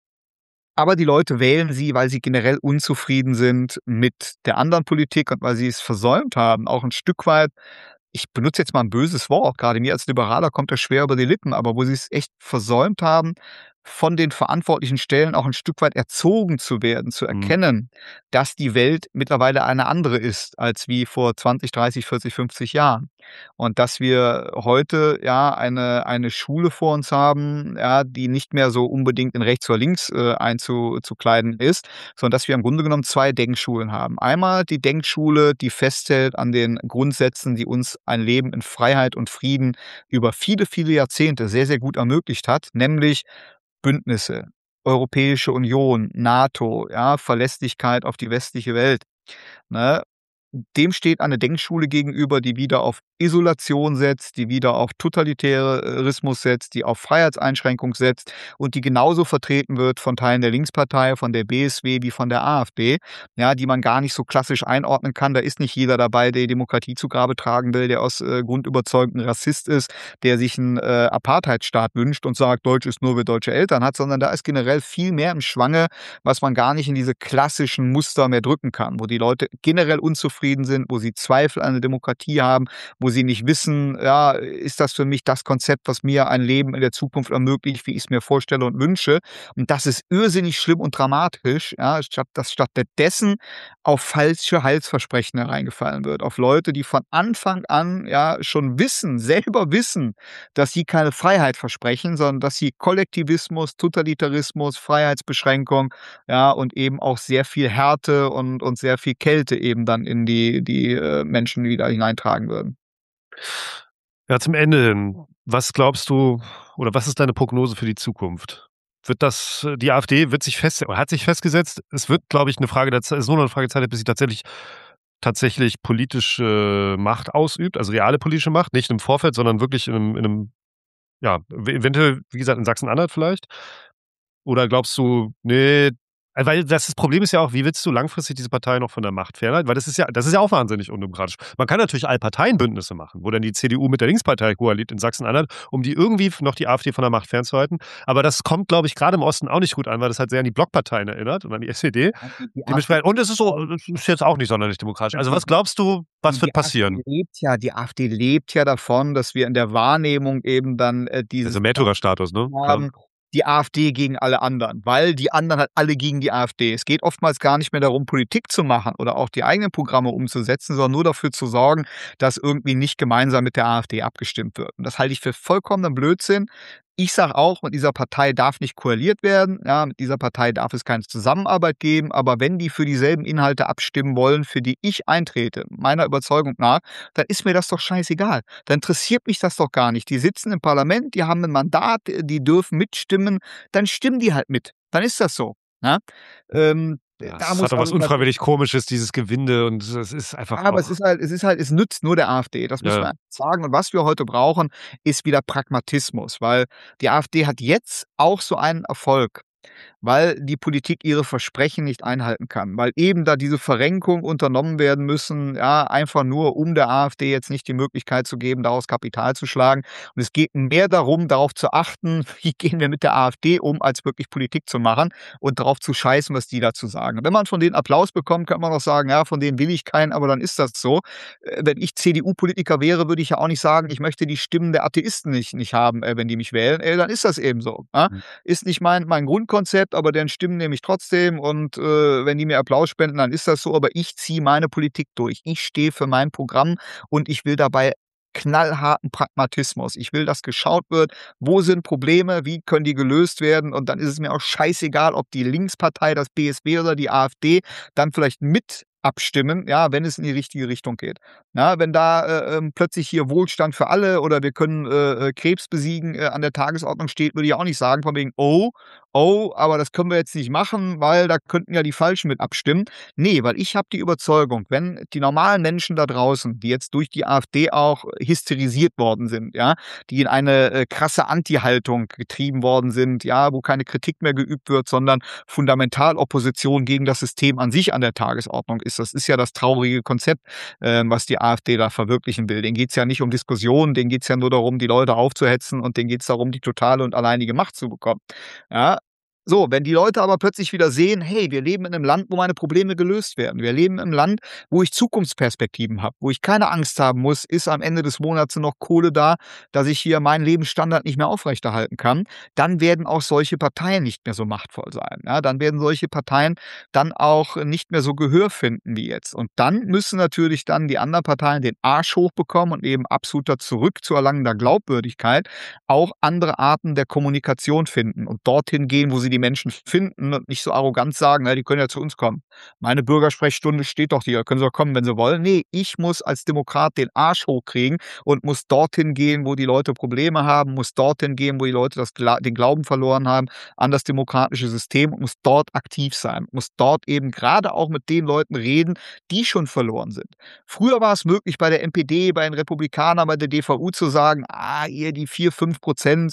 Aber die Leute wählen sie, weil sie generell unzufrieden sind mit der anderen Politik und weil sie es versäumt haben, auch 'n Stück weit, ich benutze jetzt mal 'n böses Wort, grade mir als Liberaler kommt das schwer über die Lippen, aber wo sie's echt versäumt haben, von den verantwortlichen Stellen auch 'n Stück weit erzogen zu werden, zu Mhm. erkennen, dass die Welt mittlerweile eine andere ist als wie vor 20, 30, 40, 50 Jahren. Und dass wir heute, ja, eine Schule vor uns haben, ja, die nicht mehr so unbedingt in rechts oder links, einzukleiden ist, sondern dass wir im Grunde genommen 2 Denkschulen haben. Einmal die Denkschule, die festhält an den Grundsätzen, die uns ein Leben in Freiheit und Frieden über viele, viele Jahrzehnte sehr, sehr gut ermöglicht hat, nämlich Bündnisse, Europäische Union, NATO, ja, Verlässlichkeit auf die westliche Welt, ne? Dem steht eine Denkschule gegenüber, die wieder auf Isolation setzt, die wieder auf Totalitarismus setzt, die auf Freiheitseinschränkung setzt und die genauso vertreten wird von Teilen der Linkspartei, von der BSW wie von der AfD, ja, die man gar nicht so klassisch einordnen kann. Da ist nicht jeder dabei, der die Demokratie zu Grabe tragen will, der aus Grundüberzeugung 'n Rassist ist, der sich 'n Apartheidstaat wünscht und sagt: „Deutsch ist nur, wer deutsche Eltern hat", sondern da ist generell viel mehr im Schwange, was man gar nicht in diese klassischen Muster mehr drücken kann, wo die Leute generell unzufrieden unzufrieden sind, wo sie Zweifel an der Demokratie haben, wo sie nicht wissen, ja, ist das für mich das Konzept, was mir ein Leben in der Zukunft ermöglicht, wie ich es mir vorstelle und wünsche. Und das ist irrsinnig schlimm und dramatisch, ja, stattdessen auf falsche Heilsversprechen hereingefallen wird, auf Leute, die von Anfang an ja schon wissen, selber wissen, dass sie keine Freiheit versprechen, sondern dass sie Kollektivismus, Totalitarismus, Freiheitsbeschränkung, ja, und eben auch sehr viel Härte und sehr viel Kälte eben dann in die Menschen wieder hineintragen würden. Ja, zum Ende hin, was glaubst du oder was ist deine Prognose für die Zukunft? Wird das die AfD wird sich fest oder hat sich festgesetzt? Es wird, glaube ich, 'ne Frage der Zeit ist nur noch 'ne Frage der Zeit, bis sie tatsächlich politische Macht ausübt, also reale politische Macht, nicht im Vorfeld, sondern wirklich in 'nem ja, eventuell, wie gesagt, in Sachsen-Anhalt vielleicht? Oder glaubst du, ne weil das Problem ist ja auch, wie willst du langfristig diese Partei noch von der Macht fernhalten? Weil das ist ja auch wahnsinnig undemokratisch. Man kann natürlich Allparteienbündnisse machen, wo dann die CDU mit der Linkspartei koaliert in Sachsen-Anhalt, um die irgendwie noch die AfD von der Macht fernzuhalten. Aber das kommt, glaube ich, grade im Osten auch nicht gut an, weil das halt sehr an die Blockparteien erinnert und an die SED. Ja, die AfD Dementsprechend und es ist so das ist jetzt auch nicht sonderlich demokratisch. Also, die was glaubst du, was wird die passieren? Die AfD lebt ja davon, dass wir in der Wahrnehmung eben dann, Also, dieses Märtyrerstatus, ne? Klar. haben, die AfD gegen alle anderen, weil die anderen halt alle gegen die AfD. Es geht oftmals gar nicht mehr darum, Politik zu machen oder auch die eigenen Programme umzusetzen, sondern nur dafür zu sorgen, dass irgendwie nicht gemeinsam mit der AfD abgestimmt wird. Und das halte ich für vollkommenen Blödsinn. Ich sage auch, mit dieser Partei darf nicht koaliert werden, ja, mit dieser Partei darf es keine Zusammenarbeit geben, aber wenn die für dieselben Inhalte abstimmen wollen, für die ich eintrete, meiner Überzeugung nach, dann ist mir das doch scheißegal. Dann interessiert mich das doch gar nicht. Die sitzen im Parlament, die haben ein Mandat, die dürfen mitstimmen, dann stimmen die halt mit. Dann ist das so, ne? Ja, Da es hat muss doch was also unfreiwillig Komisches, dieses Gewinde und es ist einfach aber auch es nützt nur der AfD. Das müssen ja. wir einfach sagen. Und was wir heute brauchen, ist wieder Pragmatismus, weil die AfD hat jetzt auch so einen Erfolg, weil die Politik ihre Versprechen nicht einhalten kann, weil eben da diese Verrenkungen unternommen werden müssen, ja, einfach nur, um der AfD jetzt nicht die Möglichkeit zu geben, daraus Kapital zu schlagen. Und es geht mehr darum, darauf zu achten, wie gehen wir mit der AfD um, als wirklich Politik zu machen und darauf zu scheißen, was die dazu sagen. Wenn man von denen Applaus bekommt, kann man auch sagen, ja, von denen will ich keinen, aber dann ist das so. Wenn ich CDU-Politiker wäre, würde ich ja auch nicht sagen, ich möchte die Stimmen der Atheisten nicht haben, wenn die mich wählen. Dann ist das eben so, ja? Mhm. Ist nicht mein Grundkonzept, aber deren Stimmen nehme ich trotzdem und, wenn die mir Applaus spenden, dann ist das so, aber ich ziehe meine Politik durch. Ich stehe für mein Programm und ich will dabei knallharten Pragmatismus. Ich will, dass geschaut wird, wo sind Probleme, wie können die gelöst werden und dann ist es mir auch scheißegal, ob die Linkspartei, das BSW oder die AfD dann vielleicht mit abstimmen, ja, wenn es in die richtige Richtung geht. Ja, wenn da, plötzlich hier Wohlstand für alle oder wir können, Krebs besiegen, an der Tagesordnung steht, würde ich auch nicht sagen von wegen: „Oh, oh, aber das können wir jetzt nicht machen, weil da könnten ja die Falschen mit abstimmen." Ne, weil ich habe die Überzeugung, wenn die normalen Menschen da draußen, die jetzt durch die AfD auch hysterisiert worden sind, ja, die in eine, krasse Anti-Haltung getrieben worden sind, ja, wo keine Kritik mehr geübt wird, sondern Fundamentalopposition gegen das System an sich an der Tagesordnung ist. Das ist ja das traurige Konzept, was die AfD da verwirklichen will. Denen geht's ja nicht um Diskussionen, denen geht's ja nur darum, die Leute aufzuhetzen und denen geht's darum, die totale und alleinige Macht zu bekommen. Ja, so, wenn die Leute aber plötzlich wieder sehen: „Hey, wir leben in einem Land, wo meine Probleme gelöst werden. Wir leben im Land, wo ich Zukunftsperspektiven habe, wo ich keine Angst haben muss, ist am Ende des Monats noch Kohle da, dass ich hier meinen Lebensstandard nicht mehr aufrechterhalten kann", dann werden auch solche Parteien nicht mehr so machtvoll sein, ja? Dann werden solche Parteien dann auch nicht mehr so Gehör finden wie jetzt. Und dann müssen natürlich dann die anderen Parteien den Arsch hochbekommen und eben absoluter zurückzuerlangender Glaubwürdigkeit auch andere Arten der Kommunikation finden und dorthin gehen, wo sie die Menschen finden und nicht so arrogant sagen: „Na, die können ja zu uns kommen. Meine Bürgersprechstunde steht doch hier, können sie doch kommen, wenn sie wollen." Ne, ich muss als Demokrat den Arsch hochkriegen und muss dorthin gehen, wo die Leute Probleme haben, muss dorthin gehen, wo die Leute den Glauben verloren haben an das demokratische System und muss dort aktiv sein, muss dort eben gerade auch mit den Leuten reden, die schon verloren sind. Früher war es möglich, bei der NPD, bei den Republikanern, bei der DVU zu sagen: „Ah, ihr die 4, 5%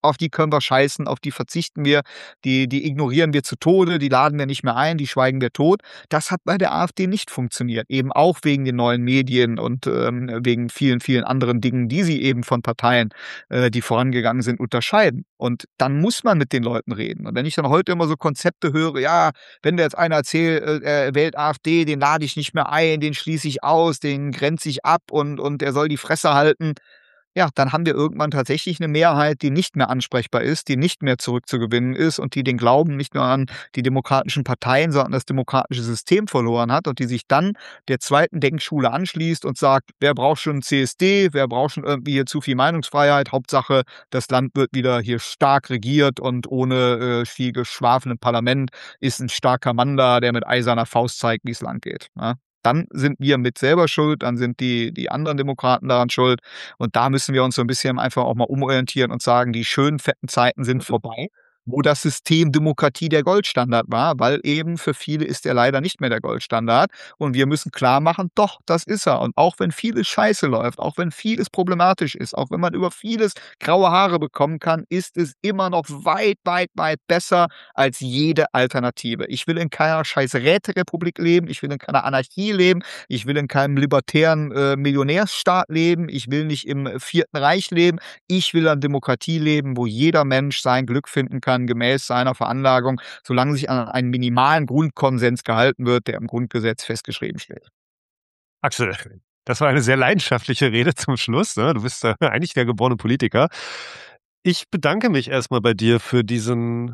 auf die können wir scheißen, auf die verzichten wir, die ignorieren wir zu Tode, die laden wir nicht mehr ein, die schweigen wir tot. Das hat bei der AfD nicht funktioniert, eben auch wegen den neuen Medien und wegen vielen, vielen anderen Dingen, die sie eben von Parteien, die vorangegangen sind, unterscheiden. Und dann muss man mit den Leuten reden. Und wenn ich dann heute immer so Konzepte höre, ja, wenn da jetzt einer erzählt, er wählt AfD, den lade ich nicht mehr ein, den schließe ich aus, den grenze ich ab und er soll die Fresse halten. Ja, dann haben wir irgendwann tatsächlich eine Mehrheit, die nicht mehr ansprechbar ist, die nicht mehr zurückzugewinnen ist und die den Glauben nicht nur an die demokratischen Parteien, sondern das demokratische System verloren hat und die sich dann der zweiten Denkschule anschließt und sagt: „Wer braucht schon CSD? Wer braucht schon irgendwie hier zu viel Meinungsfreiheit? Hauptsache, das Land wird wieder hier stark regiert und ohne, viel Geschwafel im Parlament ist ein starker Mann da, der mit eiserner Faust zeigt, wie es lang geht“, ne? Dann sind wir mit selber schuld, dann sind die anderen Demokraten daran schuld. Und da müssen wir uns so ein bisschen einfach auch mal umorientieren und sagen, die schönen, fetten Zeiten sind vorbei, wo das System Demokratie der Goldstandard war, weil eben für viele ist er leider nicht mehr der Goldstandard. Und wir müssen klar machen, doch, das ist er. Und auch wenn vieles scheiße läuft, auch wenn vieles problematisch ist, auch wenn man über vieles graue Haare bekommen kann, ist es immer noch weit, weit, weit besser als jede Alternative. Ich will in keiner scheiß Räterepublik leben, ich will in keiner Anarchie leben, ich will in keinem libertären, Millionärsstaat leben, ich will nicht im Vierten Reich leben. Ich will an Demokratie leben, wo jeder Mensch sein Glück finden kann, gemäß seiner Veranlagung, solange sich an einen minimalen Grundkonsens gehalten wird, der im Grundgesetz festgeschrieben steht. Axel, das war eine sehr leidenschaftliche Rede zum Schluss, ne? Du bist eigentlich der geborene Politiker. Ich bedanke mich erstmal bei dir für diesen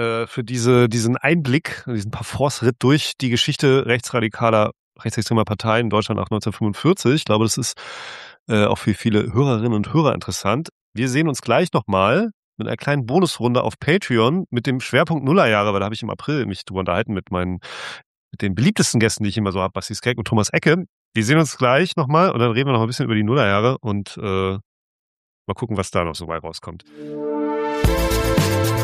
Einblick, diesen Parforce-Ritt durch die Geschichte rechtsextremer Parteien in Deutschland nach 1945. Ich glaube, das ist auch für viele Hörerinnen und Hörer interessant. Wir sehen uns gleich nochmal mit einer kleinen Bonusrunde auf Patreon mit dem Schwerpunkt Nullerjahre, weil da habe ich im April mich drüber unterhalten mit den beliebtesten Gästen, die ich immer so habe, Basti Skek und Thomas Ecke. Wir sehen uns gleich nochmal und dann reden wir noch ein bisschen über die Nullerjahre und mal gucken, was da noch so bei rauskommt.